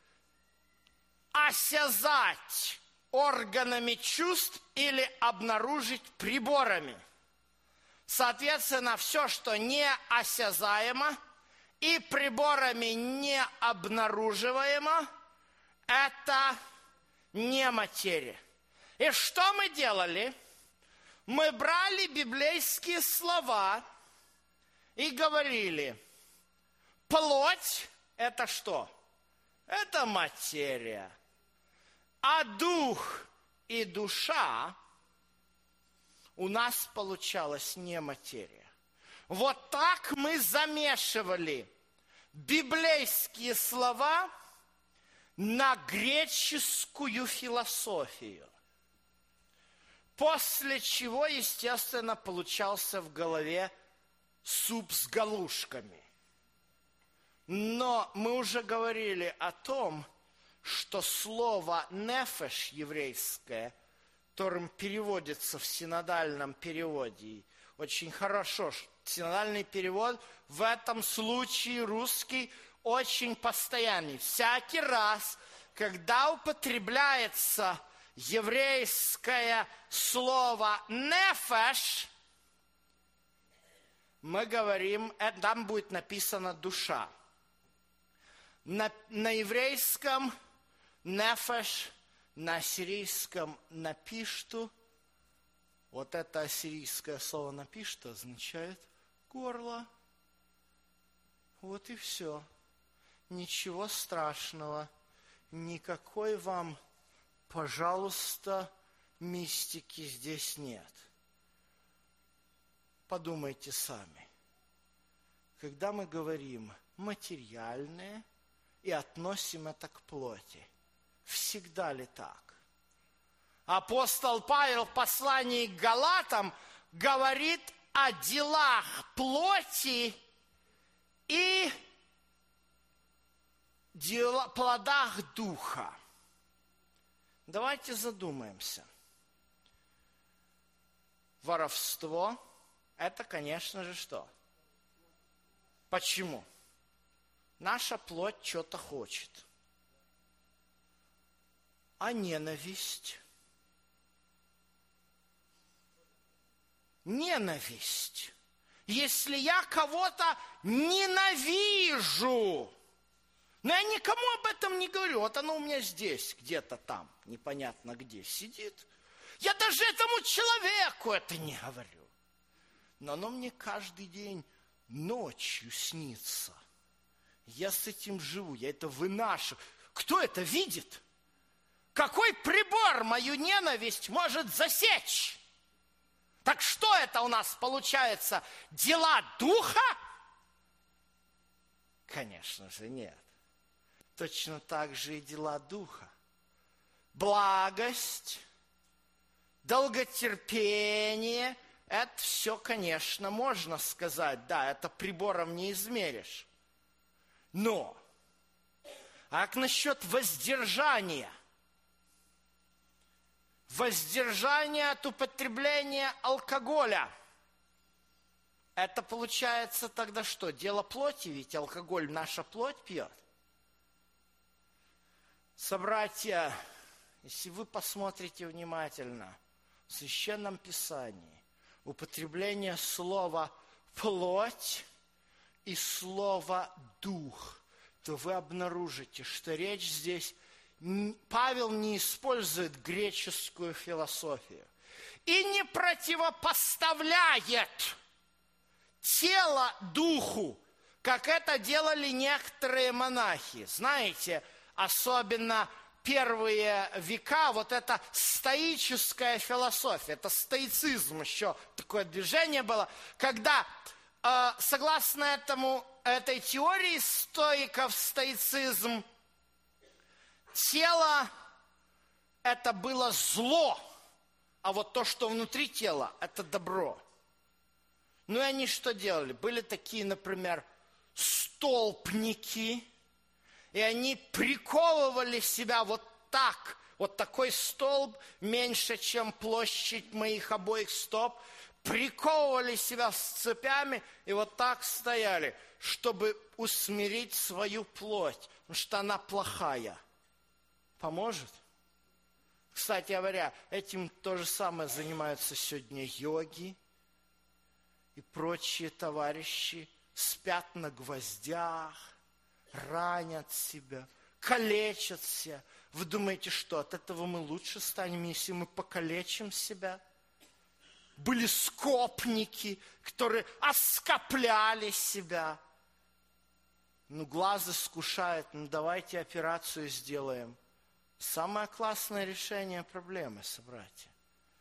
осязать органами чувств или обнаружить приборами. Соответственно, все, что неосязаемо и приборами не обнаруживаемо, это не материя. И что мы делали? Мы брали библейские слова и говорили, плоть – это что? Это материя. А дух и душа у нас получалась не материя. Вот так мы замешивали библейские слова на греческую философию. После чего, естественно, получался в голове суп с галушками. Но мы уже говорили о том, что слово «нефеш» еврейское, которым переводится в синодальном переводе, очень хорошо, синодальный перевод в этом случае русский очень постоянный. Всякий раз, когда употребляется еврейское слово «нефеш», мы говорим, там будет написано «душа». На, на еврейском «нефеш», на ассирийском «напишту». Вот это ассирийское слово «напишту» означает «горло». Вот и все. Ничего страшного. Никакой вам, пожалуйста, мистики здесь нет. Подумайте сами. Когда мы говорим материальное и относим это к плоти, всегда ли так? Апостол Павел в послании к Галатам говорит о делах плоти и дела, плодах духа. Давайте задумаемся. Воровство – это, конечно же, что? Почему? Наша плоть что-то хочет. А ненависть? Ненависть. Если я кого-то ненавижу, но я никому об этом не говорю, вот оно у меня здесь, где-то там, непонятно где, сидит. Я даже этому человеку это не говорю. Но оно мне каждый день ночью снится. Я с этим живу, я это выношу. Кто это видит? Какой прибор мою ненависть может засечь? Так что это у нас получается? Дела духа? Конечно же нет. Точно так же и дела духа. Благость, долготерпение, это все, конечно, можно сказать. Да, это прибором не измеришь. Но, а как насчет воздержания? Воздержание от употребления алкоголя. Это получается тогда что? Дело плоти, ведь алкоголь наша плоть пьет. Собратья, если вы посмотрите внимательно в Священном Писании, употребление слова «плоть» и слова «дух», то вы обнаружите, что речь здесь, Павел не использует греческую философию и не противопоставляет тело духу, как это делали некоторые монахи. Знаете, особенно первые века, вот это стоическая философия, это стоицизм, еще такое движение было, когда, э, согласно этому, этой теории стоиков, стоицизм, тело – это было зло, а вот то, что внутри тела – это добро. Ну и они что делали? Были такие, например, столпники, и они приковывали себя вот так, вот такой столб, меньше, чем площадь моих обоих стоп, приковывали себя с цепями и вот так стояли, чтобы усмирить свою плоть, потому что она плохая. Поможет? Кстати говоря, этим то же самое занимаются сегодня йоги и прочие товарищи, спят на гвоздях, ранят себя, калечат себя. Вы думаете, что от этого мы лучше станем, если мы покалечим себя? Были скопники, которые оскопляли себя. Ну, глаз искушает, ну, давайте операцию сделаем. Самое классное решение проблемы, собратья.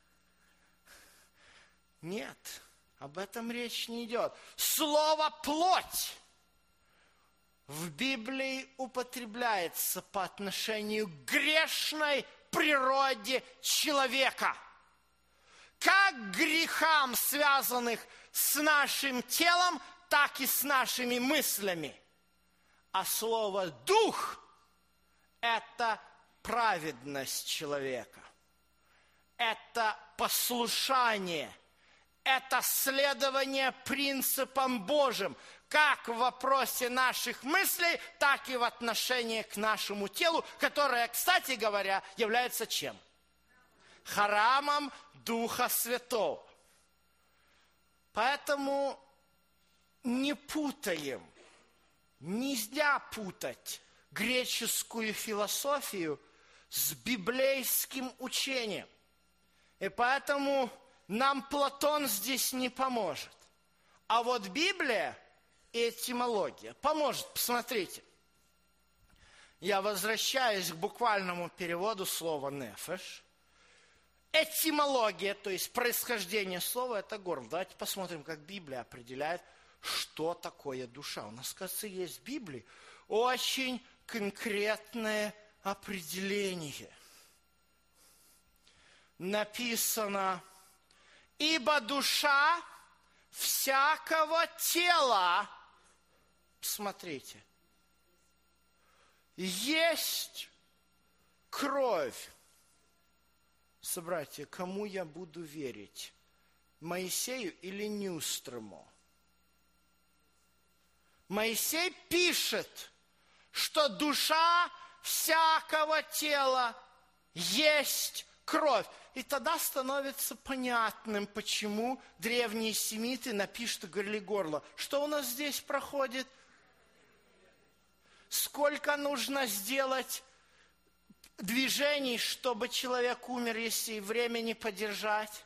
Нет, об этом речь не идет. Слово «плоть» в Библии употребляется по отношению к грешной природе человека. Как к грехам, связанных с нашим телом, так и с нашими мыслями. А слово «дух» – это праведность человека. Это послушание. Это следование принципам Божьим. Как в вопросе наших мыслей, так и в отношении к нашему телу, которое, кстати говоря, является чем? Храмом Духа Святого. Поэтому не путаем, нельзя путать греческую философию с библейским учением. И поэтому нам Платон здесь не поможет. А вот Библия и этимология поможет. Посмотрите. Я возвращаюсь к буквальному переводу слова «нефеш». Этимология, то есть происхождение слова, это горло. Давайте посмотрим, как Библия определяет, что такое душа. У нас, кажется, есть в Библии очень конкретное определение. Написано: «Ибо душа всякого тела», смотрите, «есть кровь». Собратья, кому я буду верить? Моисею или Нюстрому? Моисей пишет, что душа всякого тела есть кровь. И тогда становится понятным, почему древние семиты напишут и говорили горло. Что у нас здесь проходит? Сколько нужно сделать движений, чтобы человек умер, если времени подержать?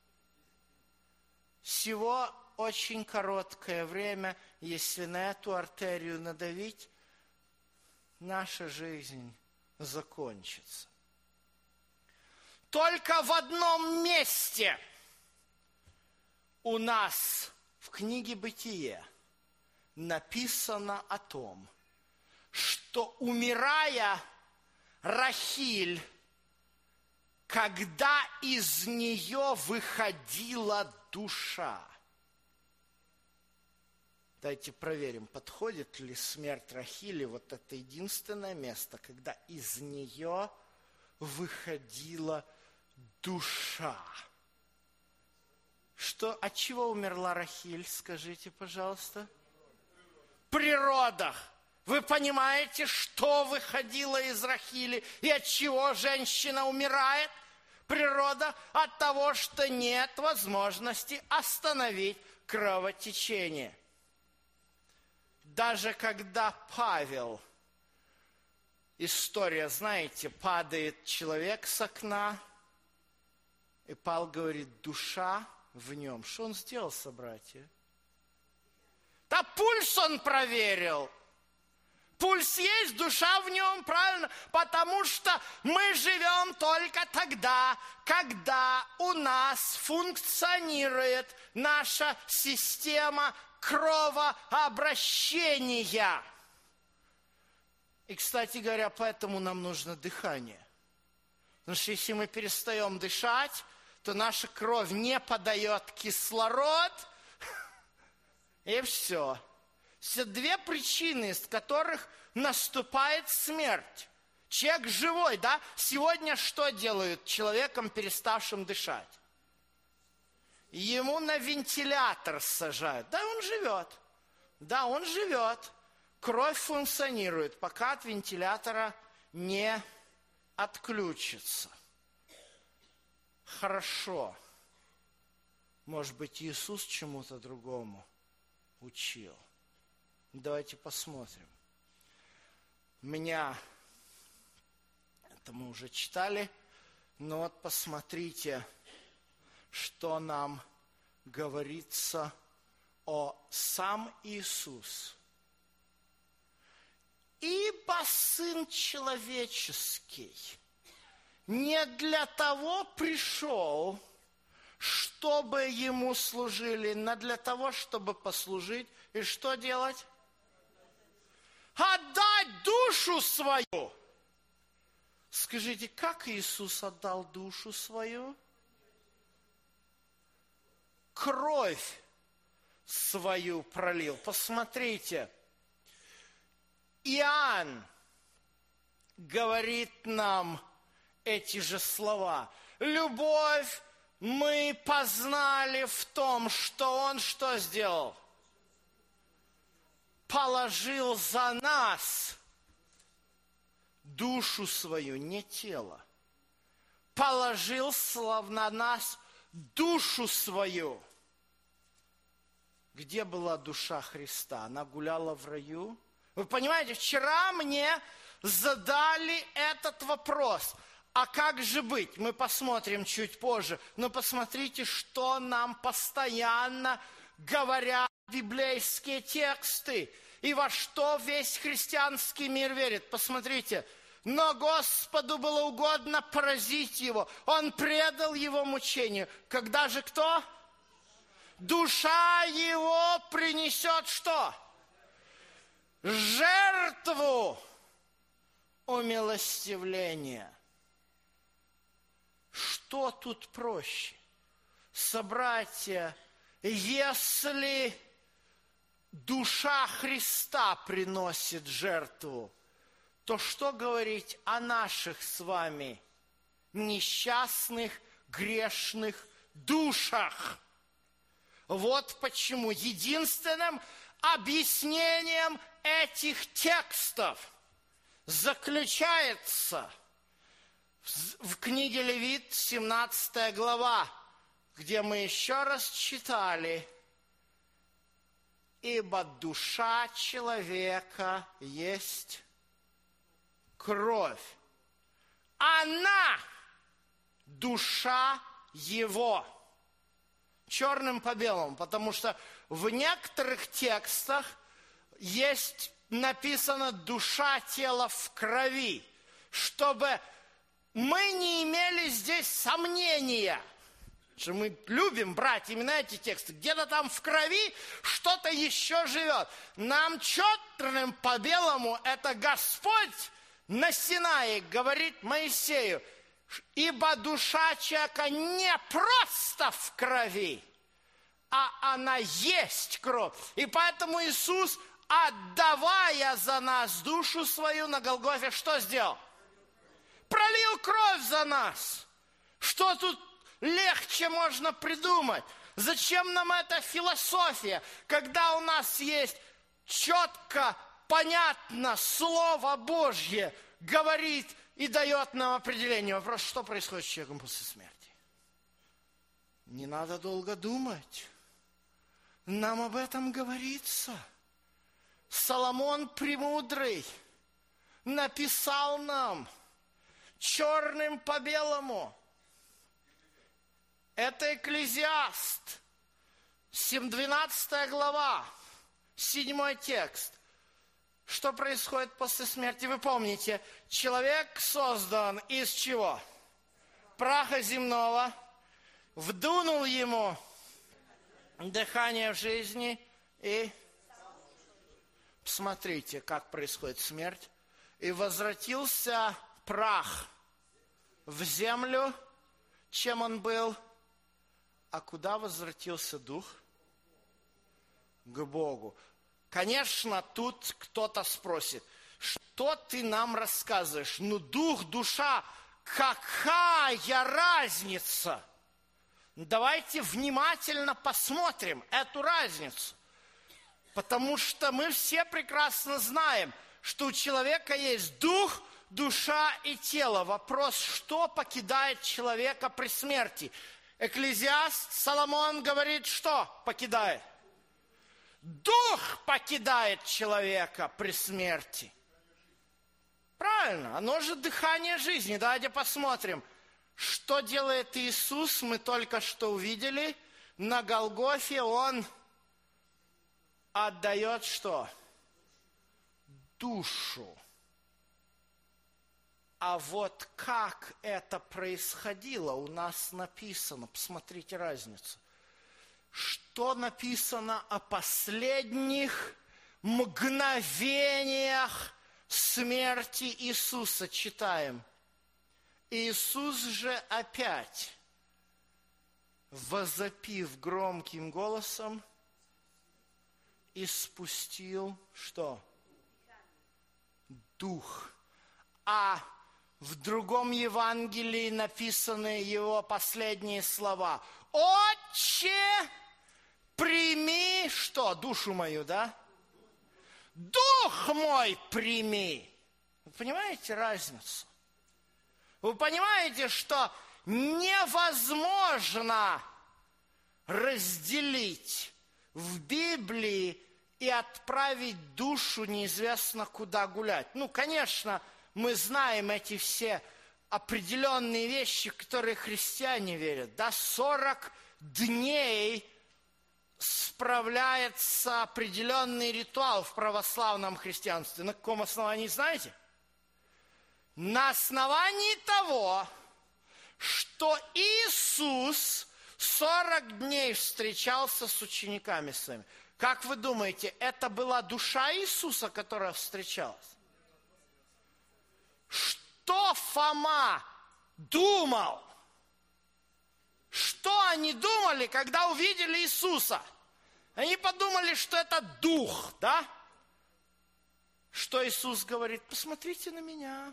Всего очень короткое время, если на эту артерию надавить, наша жизнь закончится. Только в одном месте у нас в книге «Бытие» написано о том, что, умирая, Рахиль, когда из нее выходила душа. Давайте проверим, подходит ли смерть Рахили, вот это единственное место, когда из нее выходила душа. Что, от чего умерла Рахиль, скажите, пожалуйста? При родах. Вы понимаете, что выходило из Рахили и от чего женщина умирает? При родах от того, что нет возможности остановить кровотечение. Даже когда Павел, история, знаете, падает человек с окна, и Павел говорит, душа в нем. Что он сделал, собратья? Да пульс он проверил. Пульс есть, душа в нем, правильно? Потому что мы живем только тогда, когда у нас функционирует наша система кровообращения. И, кстати говоря, поэтому нам нужно дыхание. Потому что если мы перестаем дышать, то наша кровь не подает кислород, и все. Все две причины, из которых наступает смерть. Человек живой, да? Сегодня что делают человеком, переставшим дышать? Ему на вентилятор сажают. Да, он живет. Да, он живет. Кровь функционирует, пока от вентилятора не отключится. Хорошо. Может быть, Иисус чему-то другому учил. Давайте посмотрим. Меня, это мы уже читали, но вот посмотрите, что нам говорится о сам Иисус. Ибо Сын Человеческий не для того пришел, чтобы Ему служили, но для того, чтобы послужить. И что делать? Отдать душу свою. Скажите, как Иисус отдал душу свою? Кровь свою пролил. Посмотрите. Иоанн говорит нам эти же слова. Любовь мы познали в том, что Он что сделал? Положил за нас душу свою, не тело. Положил на нас душу свою. Где была душа Христа? Она гуляла в раю? Вы понимаете, вчера мне задали этот вопрос. А как же быть? Мы посмотрим чуть позже. Но посмотрите, что нам постоянно говорят библейские тексты. И во что весь христианский мир верит. Посмотрите. Но Господу было угодно поразить его. Он предал его мучению. Когда же кто? Душа его принесет что? Жертву умилостивления. Что тут проще? Собратья, если душа Христа приносит жертву, то что говорить о наших с вами несчастных, грешных душах? Вот почему единственным объяснением этих текстов заключается в книге Левит, семнадцатая глава, где мы еще раз читали: «Ибо душа человека есть кровь, она душа его». Черным по белому, потому что в некоторых текстах есть написано «душа тела в крови», чтобы мы не имели здесь сомнения, что мы любим брать именно эти тексты. Где-то там в крови что-то еще живет. Нам черным по белому это Господь на Синае говорит Моисею: ибо душа человека не просто в крови, а она есть кровь. И поэтому Иисус, отдавая за нас душу свою на Голгофе, что сделал? Пролил кровь за нас. Что тут легче можно придумать? Зачем нам эта философия, когда у нас есть четко, понятно Слово Божье говорит и дает нам определение? Вопрос, что происходит с человеком после смерти? Не надо долго думать. Нам об этом говорится. Соломон Премудрый написал нам черным по белому. Это Экклезиаст, двенадцатая глава, седьмой текст. Что происходит после смерти? Вы помните, человек создан из чего? Праха земного. Вдунул ему дыхание в жизни и... Смотрите, как происходит смерть. И возвратился прах в землю, чем он был. А куда возвратился дух? К Богу. Конечно, тут кто-то спросит, что ты нам рассказываешь? Ну, дух, душа, какая разница? Давайте внимательно посмотрим эту разницу. Потому что мы все прекрасно знаем, что у человека есть дух, душа и тело. Вопрос, что покидает человека при смерти? Экклезиаст Соломон говорит, что покидает? Дух покидает человека при смерти. Правильно, оно же дыхание жизни. Давайте посмотрим, что делает Иисус. Мы только что увидели, на Голгофе Он отдает что? Душу. А вот как это происходило, у нас написано, посмотрите разницу. Что написано о последних мгновениях смерти Иисуса? Читаем. Иисус же опять, возопив громким голосом, испустил что? Дух. А в другом Евангелии написаны его последние слова. Отче, прими что? Душу мою, да? Дух мой прими. Вы понимаете разницу? Вы понимаете, что невозможно разделить в Библии и отправить душу неизвестно куда гулять. Ну, конечно, мы знаем эти все определенные вещи, в которые христиане верят. Да, сорок дней справляется определенный ритуал в православном христианстве. На каком основании, знаете? На основании того, что Иисус сорок дней встречался с учениками своими. Как вы думаете, это была душа Иисуса, которая встречалась? Что Фома думал? Что они думали, когда увидели Иисуса? Они подумали, что это дух, да? Что Иисус говорит? Посмотрите на меня.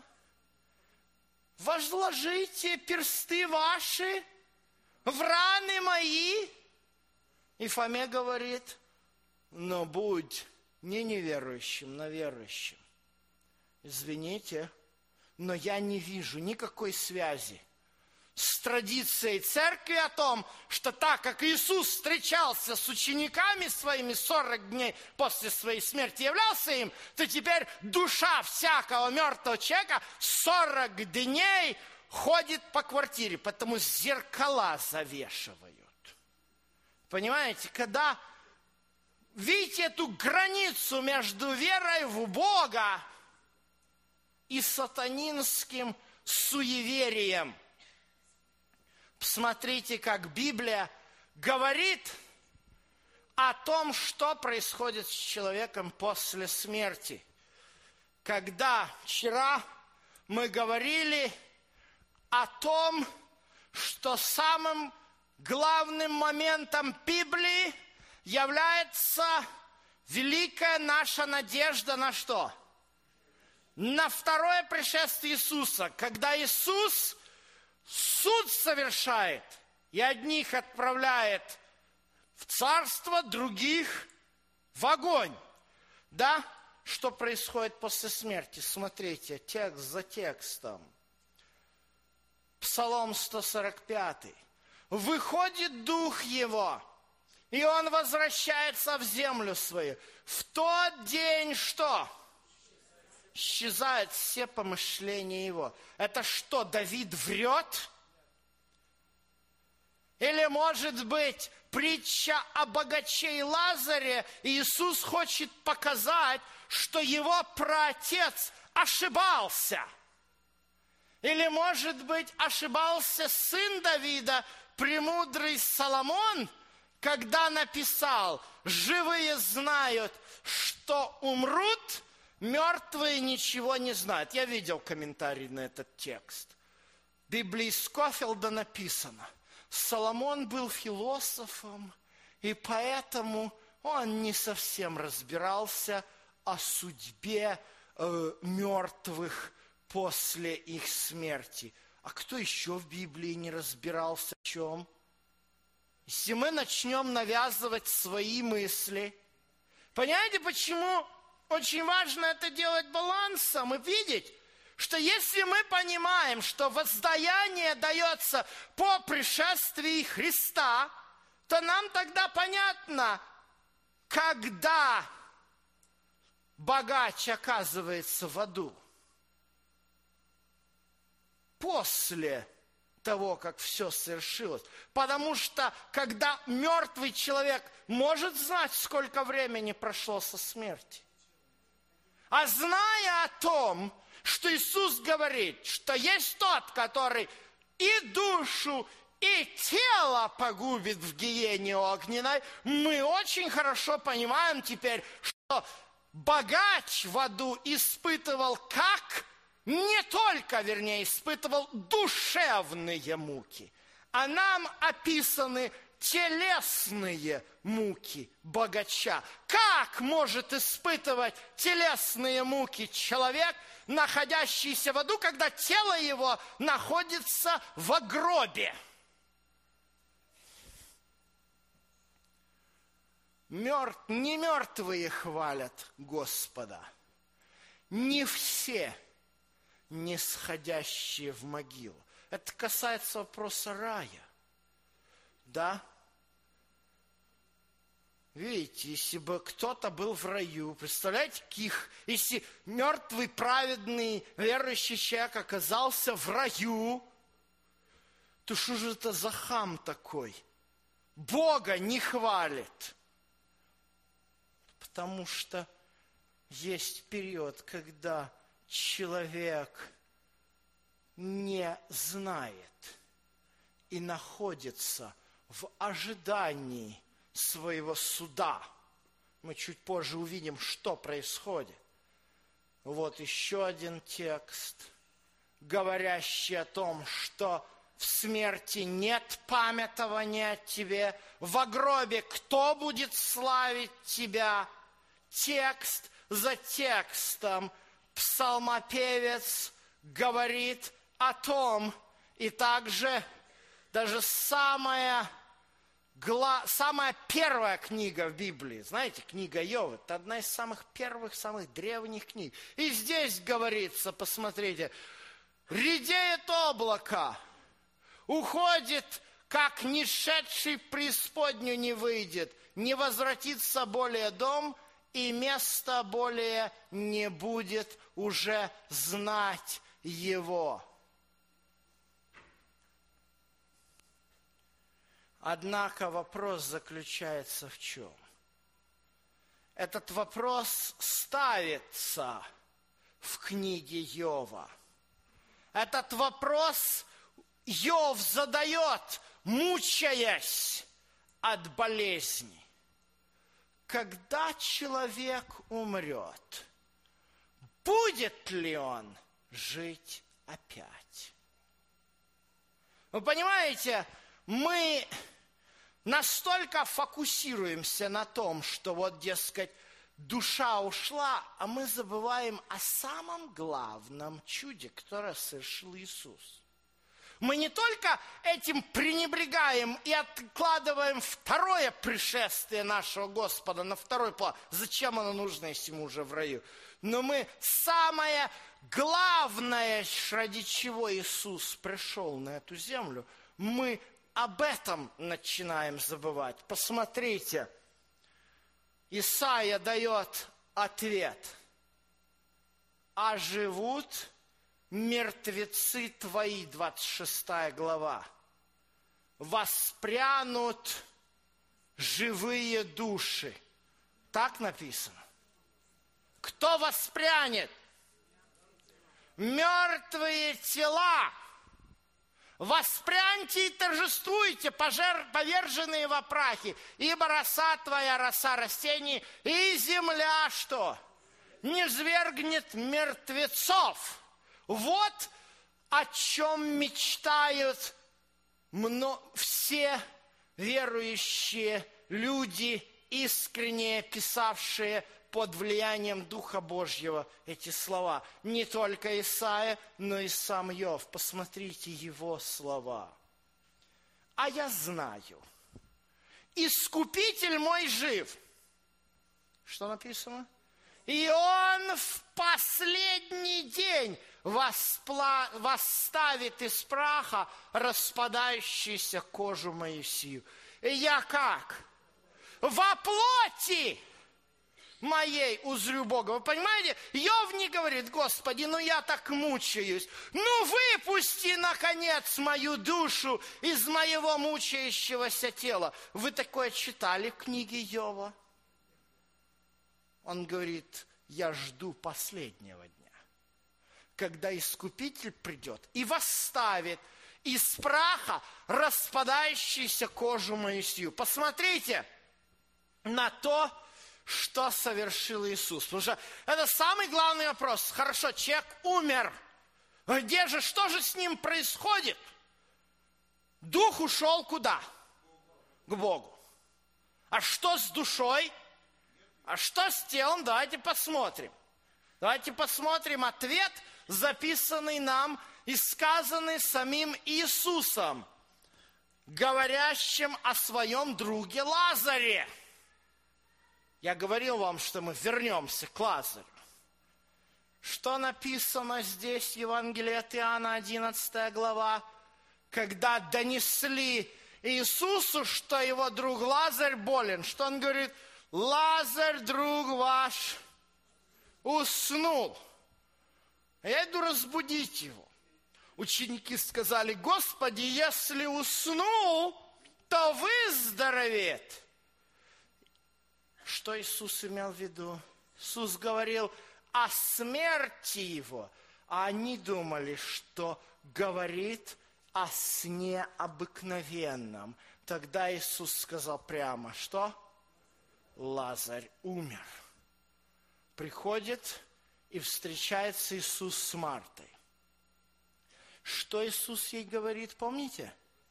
Возложите персты ваши в раны мои. И Фоме говорит, но будь не неверующим, но верующим. Извините, но я не вижу никакой связи с традицией церкви о том, что так как Иисус встречался с учениками своими сорок дней после своей смерти, являлся им, то теперь душа всякого мертвого человека сорок дней ходит по квартире, потому зеркала завешивают. Понимаете, когда видите эту границу между верой в Бога и сатанинским суеверием. Посмотрите, как Библия говорит о том, что происходит с человеком после смерти. Когда вчера мы говорили о том, что самым главным моментом Библии является великая наша надежда на что? На второе пришествие Иисуса, когда Иисус суд совершает, и одних отправляет в царство, других в огонь. Да? Что происходит после смерти? Смотрите, текст за текстом. Псалом сто сорок пять. Выходит дух его, и он возвращается в землю свою. В тот день что? Исчезают все помышления его. Это что, Давид врет? Или, может быть, притча о богаче и Лазаре, и Иисус хочет показать, что его праотец ошибался. Или, может быть, ошибался сын Давида, премудрый Соломон, когда написал: «Живые знают, что умрут, мертвые ничего не знают». Я видел комментарий на этот текст. В Библии Скофилда написано: Соломон был философом, и поэтому он не совсем разбирался о судьбе э, мертвых после их смерти. А кто еще в Библии не разбирался в чем? Если мы начнем навязывать свои мысли, понимаете, почему очень важно это делать балансом и видеть, что если мы понимаем, что воздаяние дается по пришествии Христа, то нам тогда понятно, когда богач оказывается в аду. После того, как все совершилось. Потому что, когда мертвый человек может знать, сколько времени прошло со смерти, а зная о том, что Иисус говорит, что есть тот, который и душу, и тело погубит в гиене огненной, мы очень хорошо понимаем теперь, что богач в аду испытывал как? Не только, вернее, испытывал душевные муки, а нам описаны телесные муки богача. Как может испытывать телесные муки человек, находящийся в аду, когда тело его находится в гробе? Мертв... Не мертвые хвалят Господа, не все не сходящие в могилу. Это касается вопроса рая. Да? Видите, если бы кто-то был в раю, представляете, каких, если мертвый, праведный, верующий человек оказался в раю, то что же это за хам такой? Бога не хвалит. Потому что есть период, когда человек не знает и находится в ожидании своего суда. Мы чуть позже увидим, что происходит. Вот еще один текст, говорящий о том, что в смерти нет памятования о тебе, в гробе кто будет славить тебя? Текст за текстом псалмопевец говорит о том, и также даже самая, гла, самая первая книга в Библии, знаете, книга Иова, это одна из самых первых, самых древних книг. И здесь говорится, посмотрите, редеет облако, уходит, как не шедший в преисподнюю не выйдет, не возвратится более дом, и место более не будет уже знать его. Однако вопрос заключается в чем? Этот вопрос ставится в книге Иова. Этот вопрос Иов задает, мучаясь от болезни. Когда человек умрет, будет ли он жить опять? Вы понимаете, мы настолько фокусируемся на том, что вот, дескать, душа ушла, а мы забываем о самом главном чуде, которое совершил Иисус. Мы не только этим пренебрегаем и откладываем второе пришествие нашего Господа на второй план. Зачем оно нужно, если мы уже в раю? Но мы самое главное, ради чего Иисус пришел на эту землю, мы об этом начинаем забывать. Посмотрите, Исаия дает ответ. А живут мертвецы твои, двадцать шестая глава, воспрянут живые души. Так написано. Кто воспрянет? Мертвые тела. Воспряньте и торжествуйте, поверженные во прахи, ибо роса твоя, роса растений, и земля что? Не свергнет мертвецов. Вот о чем мечтают все верующие люди, искренне писавшие под влиянием Духа Божьего эти слова. Не только Исаия, но и сам Иов. Посмотрите его слова. А я знаю, Искупитель мой жив. Что написано? И он в последний день воспла... восставит из праха распадающуюся кожу мою сию. И я как? Во плоти моей узрю Бога. Вы понимаете? Иов не говорит: Господи, ну я так мучаюсь. Ну выпусти, наконец, мою душу из моего мучающегося тела. Вы такое читали в книге Иова? Он говорит: я жду последнего дня, когда Искупитель придет и восставит из праха распадающуюся кожу мою сию. Посмотрите на то, что совершил Иисус. Потому что это самый главный вопрос. Хорошо, человек умер. Где же, что же с ним происходит? Дух ушел куда? К Богу. А что с душой? А что с телом? Давайте посмотрим. Давайте посмотрим ответ, записанный нам и сказанный самим Иисусом, говорящим о своем друге Лазаре. Я говорил вам, что мы вернемся к Лазарю. Что написано здесь в Евангелии от Иоанна, одиннадцатая глава, когда донесли Иисусу, что его друг Лазарь болен, что он говорит: Лазарь, друг ваш, уснул. Я иду разбудить его. Ученики сказали: Господи, если уснул, то выздоровеет. Что Иисус имел в виду? Иисус говорил о смерти его, а они думали, что говорит о сне обыкновенном. Тогда Иисус сказал прямо, что Лазарь умер. Приходит и встречается Иисус с Мартой. Что Иисус ей говорит, помните?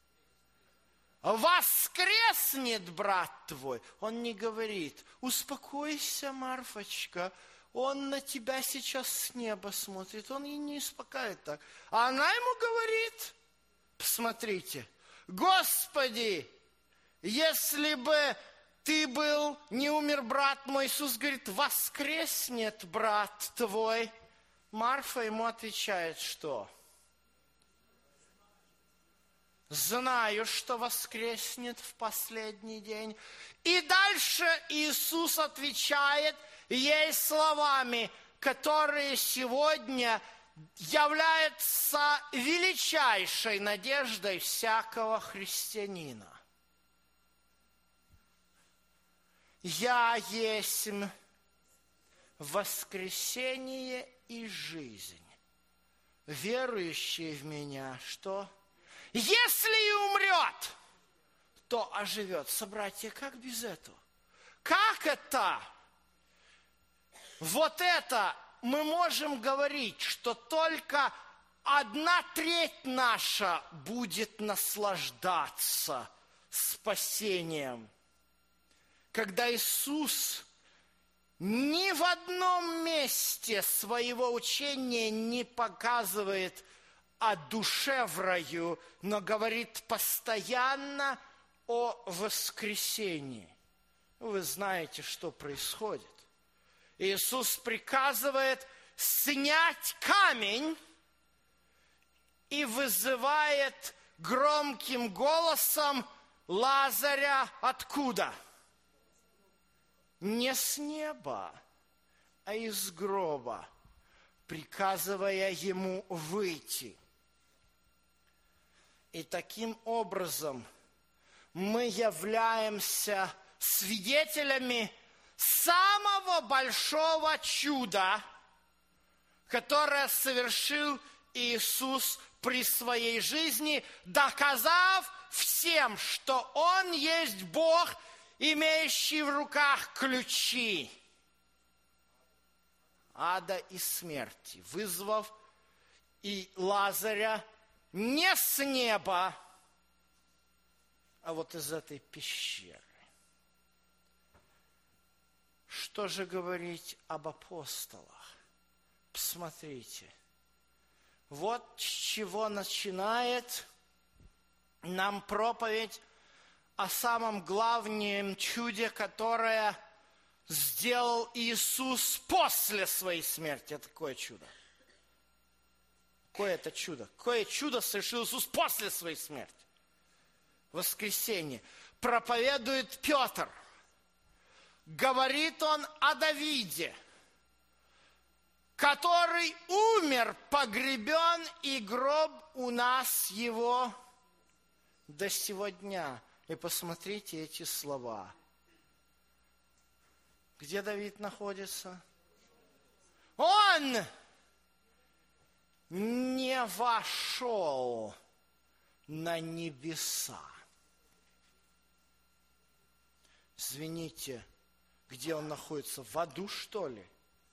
Воскреснет брат твой. Он не говорит: успокойся, Марфочка, он на тебя сейчас с неба смотрит. Он ей не успокаивает так. А она ему говорит: посмотрите, Господи, если бы ты был, не умер брат мой. Иисус говорит: воскреснет брат твой. Марфа ему отвечает, что? Знаю, что воскреснет в последний день. И дальше Иисус отвечает ей словами, которые сегодня являются величайшей надеждой всякого христианина. Я есть воскресение и жизнь. Верующий в меня, что? Если и умрет, то оживет. Собратья, как без этого? Как это? Вот это мы можем говорить, что только одна треть наша будет наслаждаться спасением. Когда Иисус ни в одном месте своего учения не показывает о душе в раю, но говорит постоянно о воскресении. Вы знаете, что происходит. Иисус приказывает снять камень и вызывает громким голосом Лазаря откуда? Не с неба, а из гроба, приказывая ему выйти. И таким образом мы являемся свидетелями самого большого чуда, которое совершил Иисус при своей жизни, доказав всем, что Он есть Бог, имеющий в руках ключи ада и смерти, вызвав и Лазаря не с неба, а вот из этой пещеры. Что же говорить об апостолах? Посмотрите. Вот с чего начинает нам проповедь о самом главном чуде, которое сделал Иисус после своей смерти. Это какое чудо? Какое это чудо? Какое чудо совершил Иисус после своей смерти? Воскресенье. Проповедует Петр. Говорит он о Давиде, который умер, погребен, и гроб у нас его до сего дня. И посмотрите эти слова. Где Давид находится? Он не вошел на небеса. Извините, где он находится? В аду, что ли?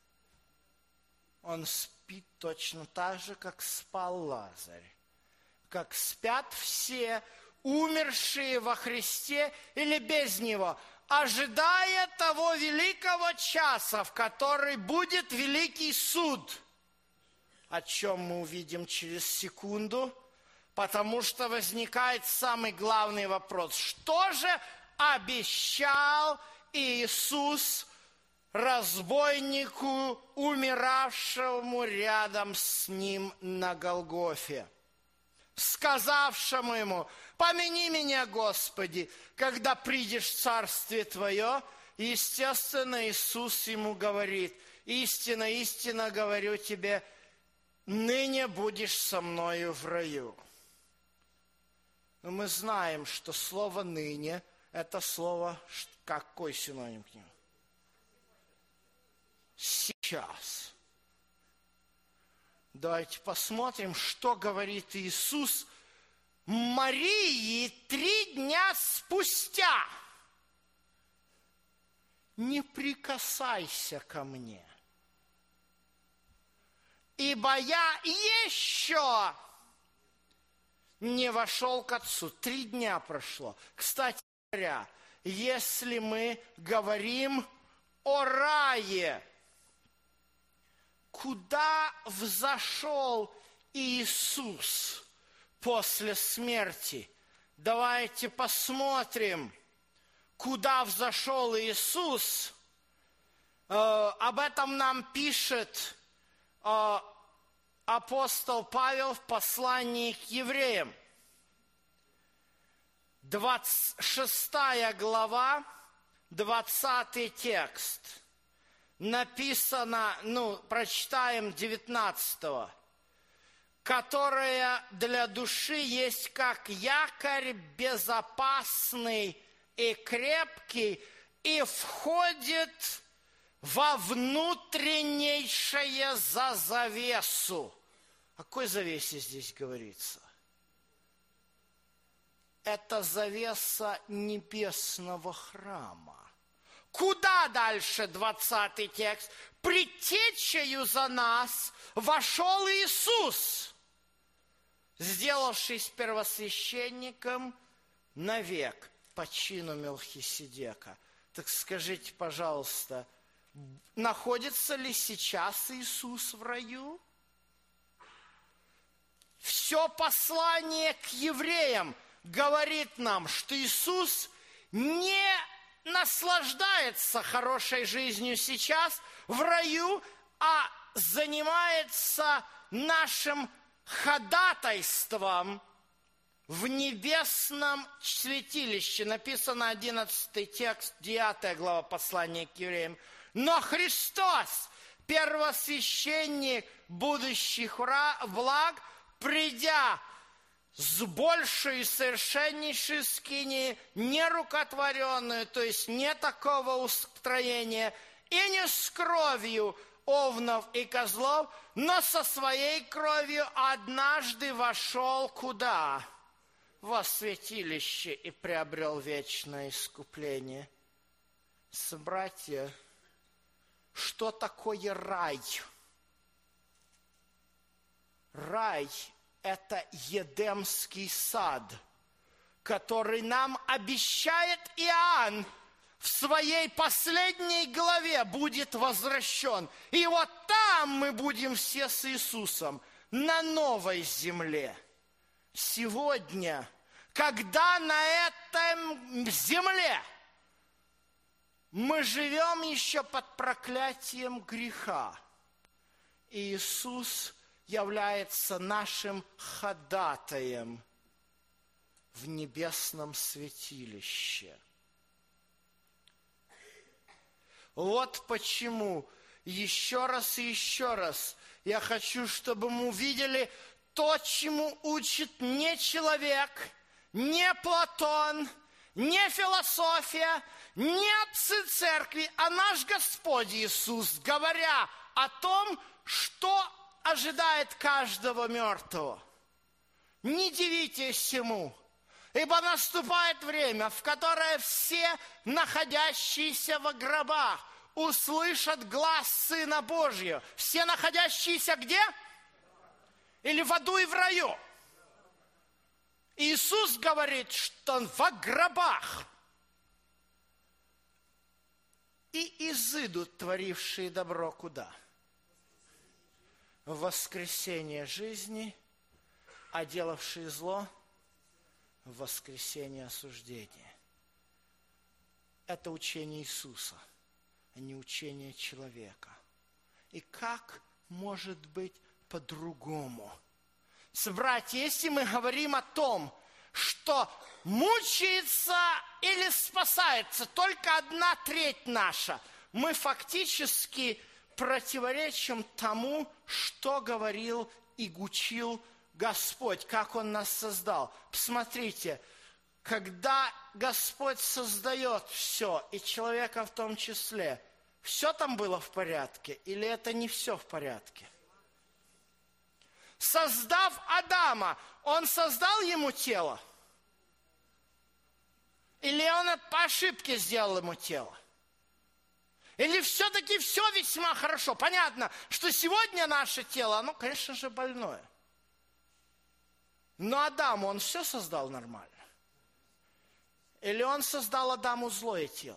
Он спит точно так же, как спал Лазарь. Как спят все умершие во Христе или без Него, ожидая того великого часа, в который будет великий суд, о чем мы увидим через секунду, потому что возникает самый главный вопрос. Что же обещал Иисус разбойнику, умиравшему рядом с ним на Голгофе, сказавшему ему: «Помяни меня, Господи, когда придешь в Царствие Твое». Естественно, Иисус ему говорит: «Истинно, истинно говорю тебе, ныне будешь со мною в раю». Но мы знаем, что слово «ныне» – это слово, какой синоним к нему? Сейчас. Давайте посмотрим, что говорит Иисус Марии три дня спустя. «Не прикасайся ко мне, ибо я еще не вошел к Отцу». Три дня прошло. Кстати говоря, если мы говорим о рае, куда взошел Иисус после смерти? Давайте посмотрим, куда взошел Иисус. Э, об этом нам пишет э, апостол Павел в послании к евреям. двадцать шестая глава, двадцатый текст. Написано, ну, прочитаем девятнадцатого. «Которая для души есть как якорь безопасный и крепкий, и входит во внутреннейшее за завесу». О какой завесе здесь говорится? Это завеса небесного храма. Куда дальше, двадцатый текст? «Предтечею за нас вошел Иисус, сделавшись первосвященником навек по чину Мелхиседека». Так скажите, пожалуйста, находится ли сейчас Иисус в раю? Все послание к евреям говорит нам, что Иисус не наслаждается хорошей жизнью сейчас в раю, а занимается нашим ходатайством в небесном святилище. Написано одиннадцатый текст, девятая глава послания к евреям. «Но Христос, первосвященник будущих благ, придя с большей и совершеннейшей скинии, не рукотворенную, то есть не такого устроения, и не с кровью овнов и козлов, но со своей кровью однажды вошел куда? Во святилище и приобрел вечное искупление. Собратья, что такое рай? Рай – это Едемский сад, который нам обещает Иоанн в своей последней главе будет возвращен. И вот там мы будем все с Иисусом, на новой земле. Сегодня, когда на этом земле мы живем еще под проклятием греха, Иисус является нашим ходатаем в небесном святилище. Вот почему еще раз и еще раз я хочу, чтобы мы увидели то, чему учит не человек, не Платон, не философия, не отцы церкви, а наш Господь Иисус, говоря о том, что ожидает каждого мертвого. Не дивитесь ему, ибо наступает время, в которое все, находящиеся во гробах, услышат глас Сына Божьего. Все находящиеся где? Или в аду и в раю? Иисус говорит, что Он во гробах. И изыдут творившие добро куда? В воскресение жизни, а делавшие зло в воскресение осуждения. Это учение Иисуса, а не учение человека. И как может быть по-другому? Братья, если мы говорим о том, что мучается или спасается только одна треть наша, мы фактически противоречим тому, что говорил и учил Господь, как Он нас создал. Посмотрите, когда Господь создает все, и человека в том числе, все там было в порядке, или это не все в порядке? Создав Адама, Он создал ему тело? Или Он по ошибке сделал ему тело? Или все-таки все весьма хорошо? Понятно, что сегодня наше тело, оно, конечно же, больное. Но Адаму Он все создал нормально? Или Он создал Адаму злое тело?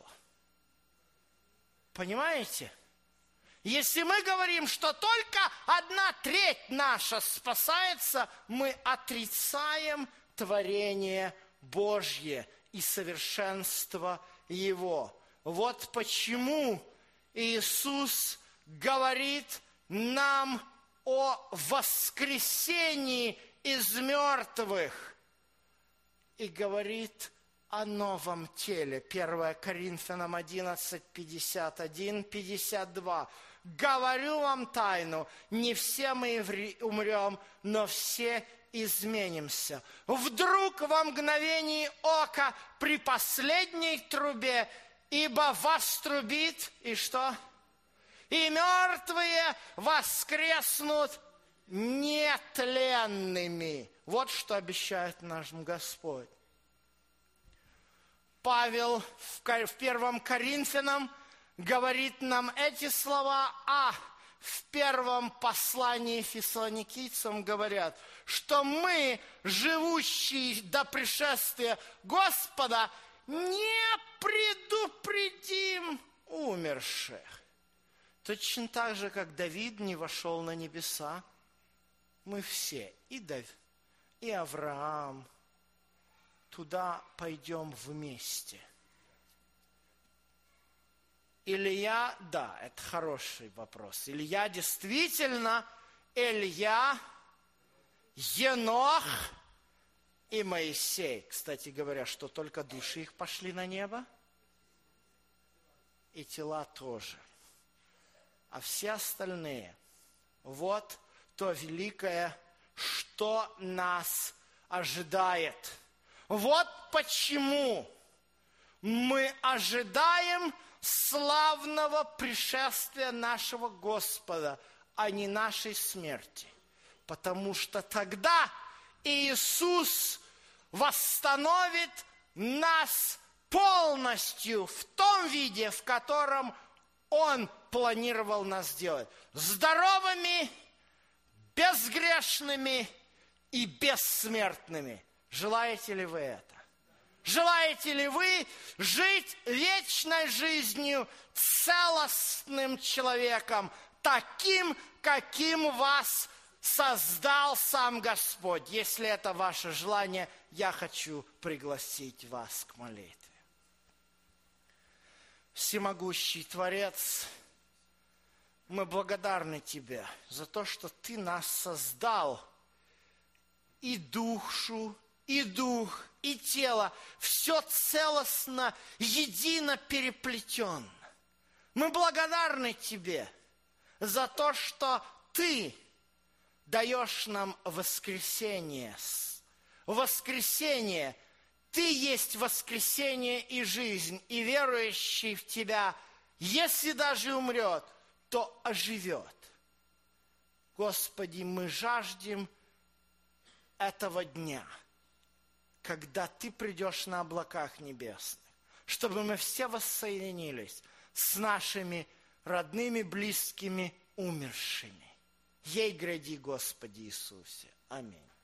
Понимаете? Если мы говорим, что только одна треть наша спасается, мы отрицаем творение Божье и совершенство Его. Вот почему Иисус говорит нам о воскресении из мертвых и говорит о новом теле. первое Коринфянам одиннадцать, пятьдесят один, пятьдесят два. «Говорю вам тайну, не все мы умрем, но все изменимся. Вдруг во мгновении ока при последней трубе, ибо вострубит, и что? И мертвые воскреснут нетленными». Вот что обещает наш Господь. Павел в первом Коринфянам говорит нам эти слова, а в первом послании фессалоникийцам говорят, что мы, живущие до пришествия Господа, не предупредим умерших. Точно так же, как Давид не вошел на небеса, мы все, и Давид, и Авраам, туда пойдем вместе. Илья, да, это хороший вопрос. Илья действительно, Илья, Енох и Моисей. Кстати говоря, что только души их пошли на небо, и тела тоже. А все остальные, вот то великое, что нас ожидает. Вот почему мы ожидаем славного пришествия нашего Господа, а не нашей смерти. Потому что тогда Иисус восстановит нас полностью в том виде, в котором Он планировал нас сделать. Здоровыми, безгрешными и бессмертными. Желаете ли вы это? Желаете ли вы жить вечной жизнью, целостным человеком, таким, каким вас создал сам Господь? Если это ваше желание, я хочу пригласить вас к молитве. Всемогущий Творец, мы благодарны Тебе за то, что Ты нас создал, и душу, и дух, и тело, все целостно, едино переплетено. Мы благодарны Тебе за то, что Ты даешь нам воскресение. Воскресение. Ты есть воскресение и жизнь, и верующий в Тебя, если даже умрет, то оживет. Господи, мы жаждем этого дня, когда Ты придешь на облаках небесных, чтобы мы все воссоединились с нашими родными, близкими, умершими. Ей гради, Господи Иисусе. Аминь.